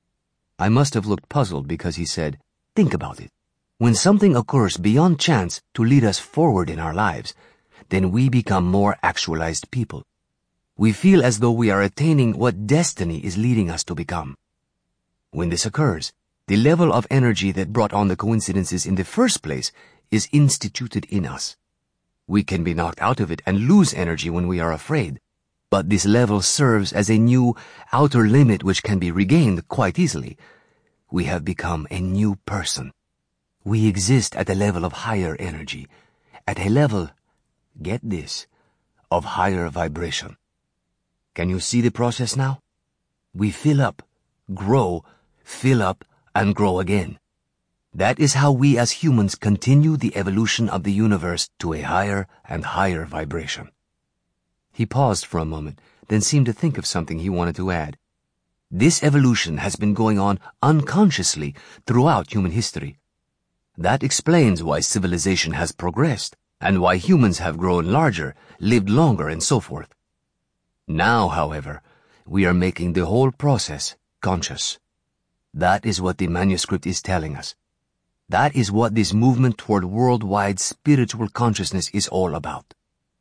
I must have looked puzzled because he said, think about it. When something occurs beyond chance to lead us forward in our lives, then we become more actualized people. We feel as though we are attaining what destiny is leading us to become. When this occurs, the level of energy that brought on the coincidences in the first place is instituted in us. We can be knocked out of it and lose energy when we are afraid, but this level serves as a new outer limit which can be regained quite easily. We have become a new person. We exist at a level of higher energy, at a level, get this, of higher vibration. Can you see the process now? We fill up, grow, fill up, and grow again. That is how we as humans continue the evolution of the universe to a higher and higher vibration. He paused for a moment, then seemed to think of something he wanted to add. This evolution has been going on unconsciously throughout human history. That explains why civilization has progressed, and why humans have grown larger, lived longer, and so forth. Now, however, we are making the whole process conscious. That is what the manuscript is telling us. That is what this movement toward worldwide spiritual consciousness is all about.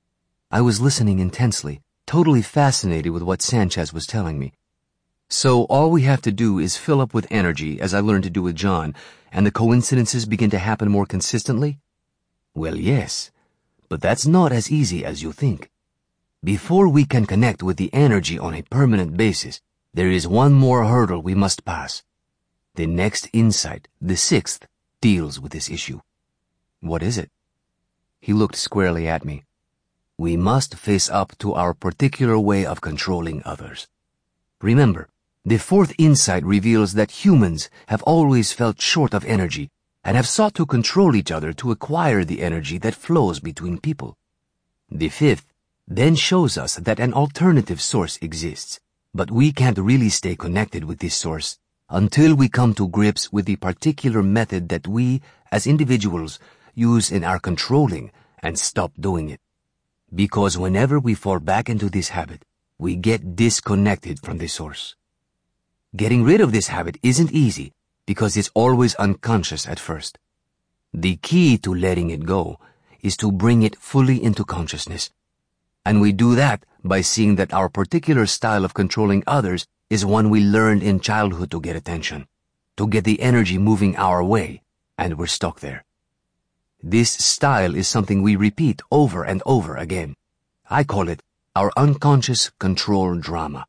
I was listening intensely, totally fascinated with what Sanchez was telling me. So all we have to do is fill up with energy, as I learned to do with John, and the coincidences begin to happen more consistently? Well, yes, but that's not as easy as you think. Before we can connect with the energy on a permanent basis, there is one more hurdle we must pass. The next insight, the sixth, deals with this issue. What is it? He looked squarely at me. We must face up to our particular way of controlling others. Remember, the fourth insight reveals that humans have always felt short of energy and have sought to control each other to acquire the energy that flows between people. The fifth then shows us that an alternative source exists, but we can't really stay connected with this source until we come to grips with the particular method that we, as individuals, use in our controlling and stop doing it. Because whenever we fall back into this habit, we get disconnected from the source. Getting rid of this habit isn't easy because it's always unconscious at first. The key to letting it go is to bring it fully into consciousness. And we do that by seeing that our particular style of controlling others is one we learned in childhood to get attention, to get the energy moving our way, and we're stuck there. This style is something we repeat over and over again. I call it our unconscious control drama.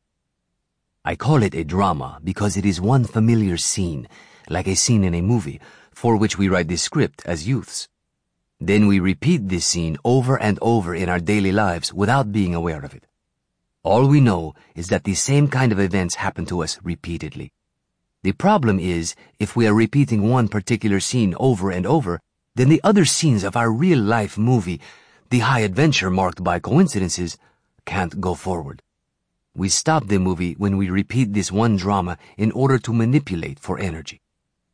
I call it a drama because it is one familiar scene, like a scene in a movie, for which we write the script as youths. Then we repeat this scene over and over in our daily lives without being aware of it. All we know is that the same kind of events happen to us repeatedly. The problem is, if we are repeating one particular scene over and over, then the other scenes of our real-life movie, the high adventure marked by coincidences, can't go forward. We stop the movie when we repeat this one drama in order to manipulate for energy.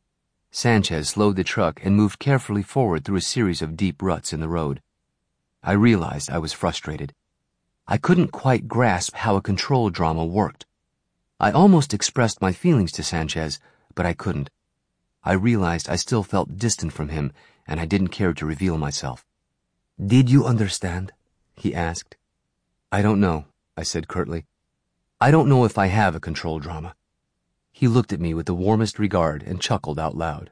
Sanchez slowed the truck and moved carefully forward through a series of deep ruts in the road. I realized I was frustrated. I couldn't quite grasp how a control drama worked. I almost expressed my feelings to Sanchez, but I couldn't. I realized I still felt distant from him, and I didn't care to reveal myself. "Did you understand?" he asked. "I don't know," I said curtly. "I don't know if I have a control drama." He looked at me with the warmest regard and chuckled out loud.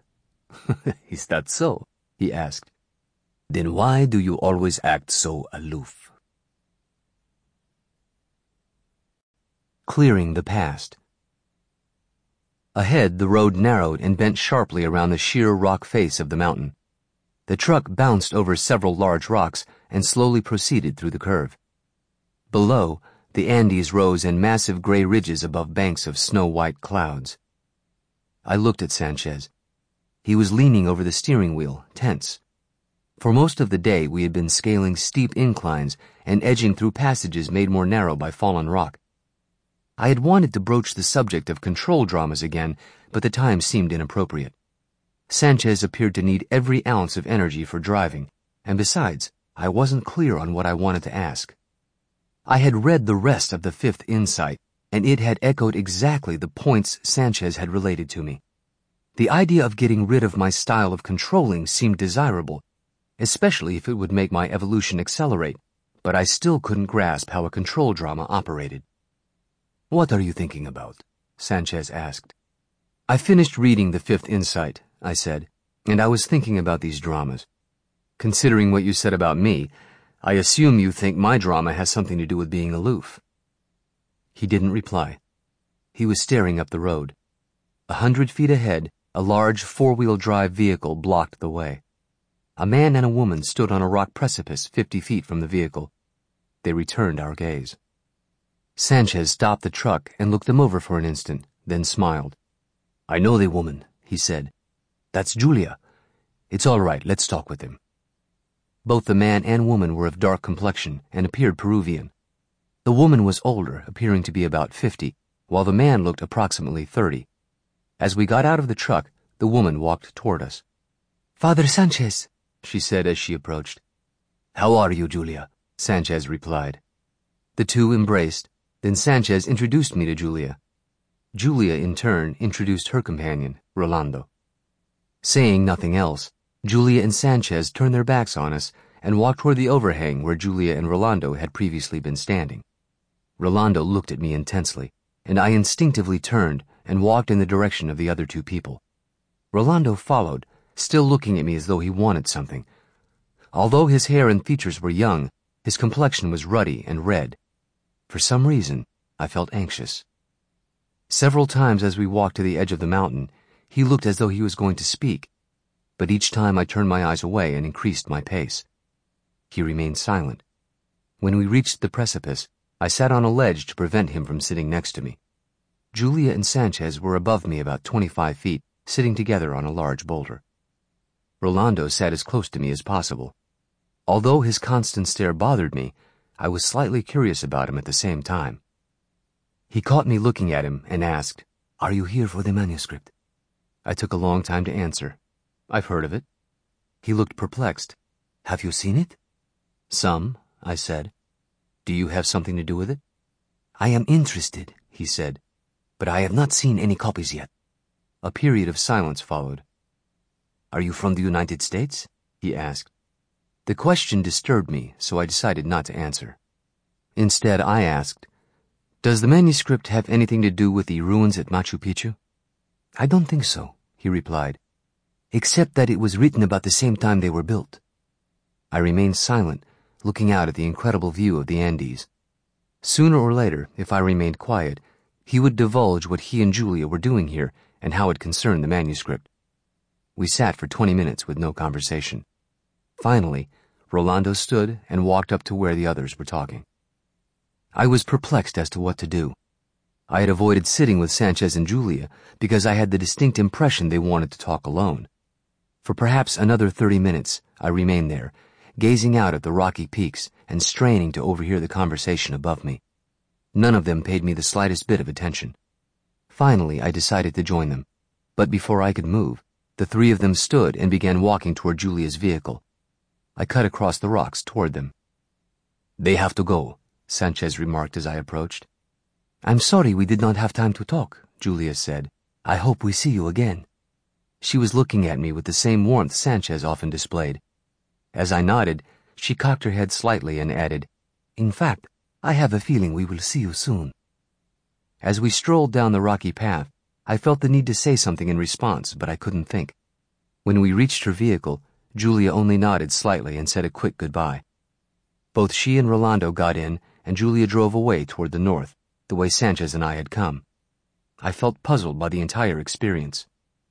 "Is that so?" he asked. "Then why do you always act so aloof?" Clearing the past. Ahead, the road narrowed and bent sharply around the sheer rock face of the mountain. The truck bounced over several large rocks and slowly proceeded through the curve. Below, the Andes rose in massive gray ridges above banks of snow-white clouds. I looked at Sanchez. He was leaning over the steering wheel, tense. For most of the day, we had been scaling steep inclines and edging through passages made more narrow by fallen rock. I had wanted to broach the subject of control dramas again, but the time seemed inappropriate. Sanchez appeared to need every ounce of energy for driving, and besides, I wasn't clear on what I wanted to ask. I had read the rest of the Fifth Insight, and it had echoed exactly the points Sanchez had related to me. The idea of getting rid of my style of controlling seemed desirable, especially if it would make my evolution accelerate, but I still couldn't grasp how a control drama operated. "What are you thinking about?" Sanchez asked. "I finished reading the Fifth Insight," I said, "and I was thinking about these dramas. Considering what you said about me, I assume you think my drama has something to do with being aloof." He didn't reply. He was staring up the road. 100 feet ahead, a large four-wheel drive vehicle blocked the way. A man and a woman stood on a rock precipice 50 feet from the vehicle. They returned our gaze. Sanchez stopped the truck and looked them over for an instant, then smiled. "I know the woman," he said. "That's Julia. It's all right, let's talk with him." Both the man and woman were of dark complexion and appeared Peruvian. The woman was older, appearing to be about 50, while the man looked approximately 30. As we got out of the truck, the woman walked toward us. "Father Sanchez," she said as she approached. "How are you, Julia?" Sanchez replied. The two embraced, then Sanchez introduced me to Julia. Julia, in turn, introduced her companion, Rolando. Saying nothing else, Julia and Sanchez turned their backs on us and walked toward the overhang where Julia and Rolando had previously been standing. Rolando looked at me intensely, and I instinctively turned and walked in the direction of the other two people. Rolando followed, still looking at me as though he wanted something. Although his hair and features were young, his complexion was ruddy and red. For some reason, I felt anxious. Several times as we walked to the edge of the mountain, he looked as though he was going to speak, but each time I turned my eyes away and increased my pace. He remained silent. When we reached the precipice, I sat on a ledge to prevent him from sitting next to me. Julia and Sanchez were above me about 25 feet, sitting together on a large boulder. Rolando sat as close to me as possible. Although his constant stare bothered me, I was slightly curious about him at the same time. He caught me looking at him and asked, "Are you here for the manuscript?" I took a long time to answer. "I've heard of it." He looked perplexed. "Have you seen it?" "Some," I said. "Do you have something to do with it?" "I am interested," he said, "but I have not seen any copies yet." A period of silence followed. "Are you from the United States?" he asked. The question disturbed me, so I decided not to answer. Instead, I asked, "Does the manuscript have anything to do with the ruins at Machu Picchu?" "I don't think so," he replied, "except that it was written about the same time they were built." I remained silent, looking out at the incredible view of the Andes. Sooner or later, if I remained quiet, he would divulge what he and Julia were doing here and how it concerned the manuscript. We sat for 20 minutes with no conversation. Finally, Rolando stood and walked up to where the others were talking. I was perplexed as to what to do. I had avoided sitting with Sanchez and Julia because I had the distinct impression they wanted to talk alone. For perhaps another 30 minutes, I remained there, gazing out at the rocky peaks and straining to overhear the conversation above me. None of them paid me the slightest bit of attention. Finally, I decided to join them, but before I could move, the three of them stood and began walking toward Julia's vehicle. I cut across the rocks toward them. "They have to go," Sanchez remarked as I approached. "I'm sorry we did not have time to talk," Julia said. "I hope we see you again." She was looking at me with the same warmth Sanchez often displayed. As I nodded, she cocked her head slightly and added, "In fact, I have a feeling we will see you soon." As we strolled down the rocky path, I felt the need to say something in response, but I couldn't think. When we reached her vehicle, Julia only nodded slightly and said a quick goodbye. Both she and Rolando got in, and Julia drove away toward the north, the way Sanchez and I had come. I felt puzzled by the entire experience.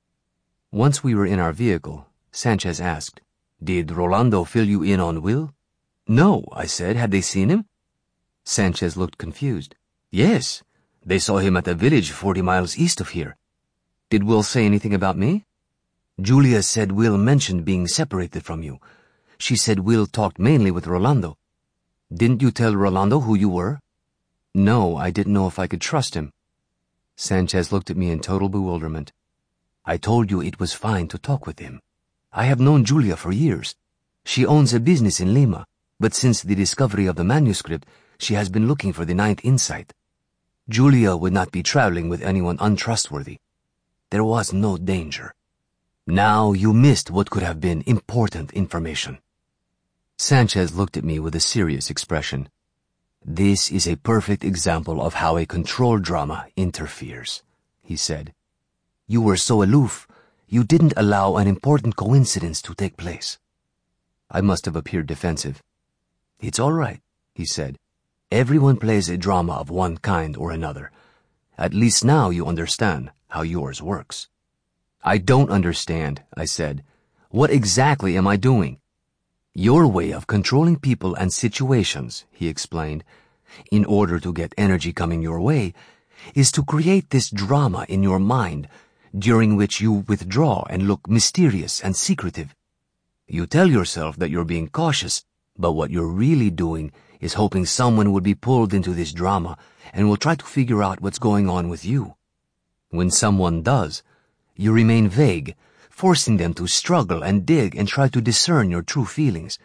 Once we were in our vehicle, Sanchez asked, "Did Rolando fill you in on Will?" "No," I said. "Had they seen him?" Sanchez looked confused. "Yes, they saw him at a village 40 miles east of here." "Did Will say anything about me?" "Julia said Will mentioned being separated from you. She said Will talked mainly with Rolando." "Didn't you tell Rolando who you were?" "No, I didn't know if I could trust him." Sanchez looked at me in total bewilderment. "I told you it was fine to talk with him. I have known Julia for years. She owns a business in Lima, but since the discovery of the manuscript, she has been looking for the ninth insight. Julia would not be traveling with anyone untrustworthy. There was no danger. Now you missed what could have been important information." Sanchez looked at me with a serious expression. "This is a perfect example of how a control drama interferes," he said. "You were so aloof, you didn't allow an important coincidence to take place." I must have appeared defensive. "It's all right," he said. "Everyone plays a drama of one kind or another. At least now you understand how yours works." "I don't understand," I said. "What exactly am I doing?" "Your way of controlling people and situations," he explained, "in order to get energy coming your way, is to create this drama in your mind, during which you withdraw and look mysterious and secretive. You tell yourself that you're being cautious, but what you're really doing is hoping someone will be pulled into this drama and will try to figure out what's going on with you. When someone does, you remain vague, forcing them to struggle and dig and try to discern your true feelings.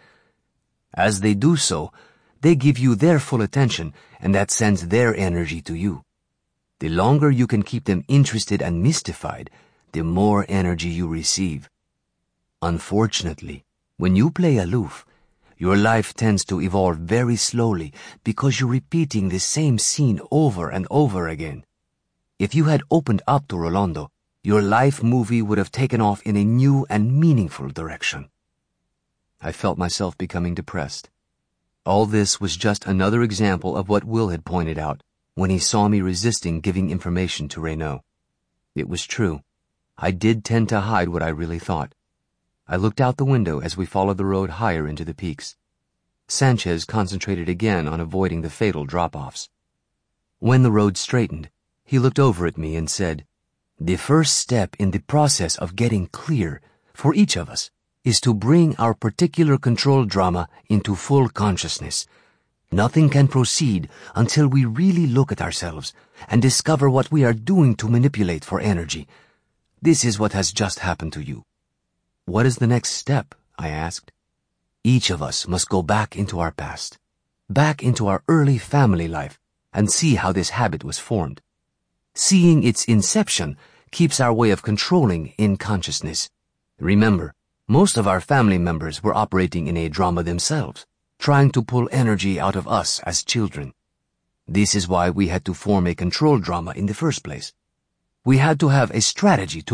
As they do so, they give you their full attention, and that sends their energy to you. The longer you can keep them interested and mystified, the more energy you receive. Unfortunately, when you play aloof, your life tends to evolve very slowly because you're repeating the same scene over and over again. If you had opened up to Rolando, your life movie would have taken off in a new and meaningful direction." I felt myself becoming depressed. All this was just another example of what Will had pointed out when he saw me resisting giving information to Renaud. It was true. I did tend to hide what I really thought. I looked out the window as we followed the road higher into the peaks. Sanchez concentrated again on avoiding the fatal drop-offs. When the road straightened, he looked over at me and said, "The first step in the process of getting clear, for each of us, is to bring our particular control drama into full consciousness. Nothing can proceed until we really look at ourselves and discover what we are doing to manipulate for energy. This is what has just happened to you." "What is the next step?" I asked. "Each of us must go back into our past, back into our early family life, and see how this habit was formed. Seeing its inception keeps our way of controlling in consciousness. Remember, most of our family members were operating in a drama themselves, trying to pull energy out of us as children. This is why we had to form a control drama in the first place. We had to have a strategy to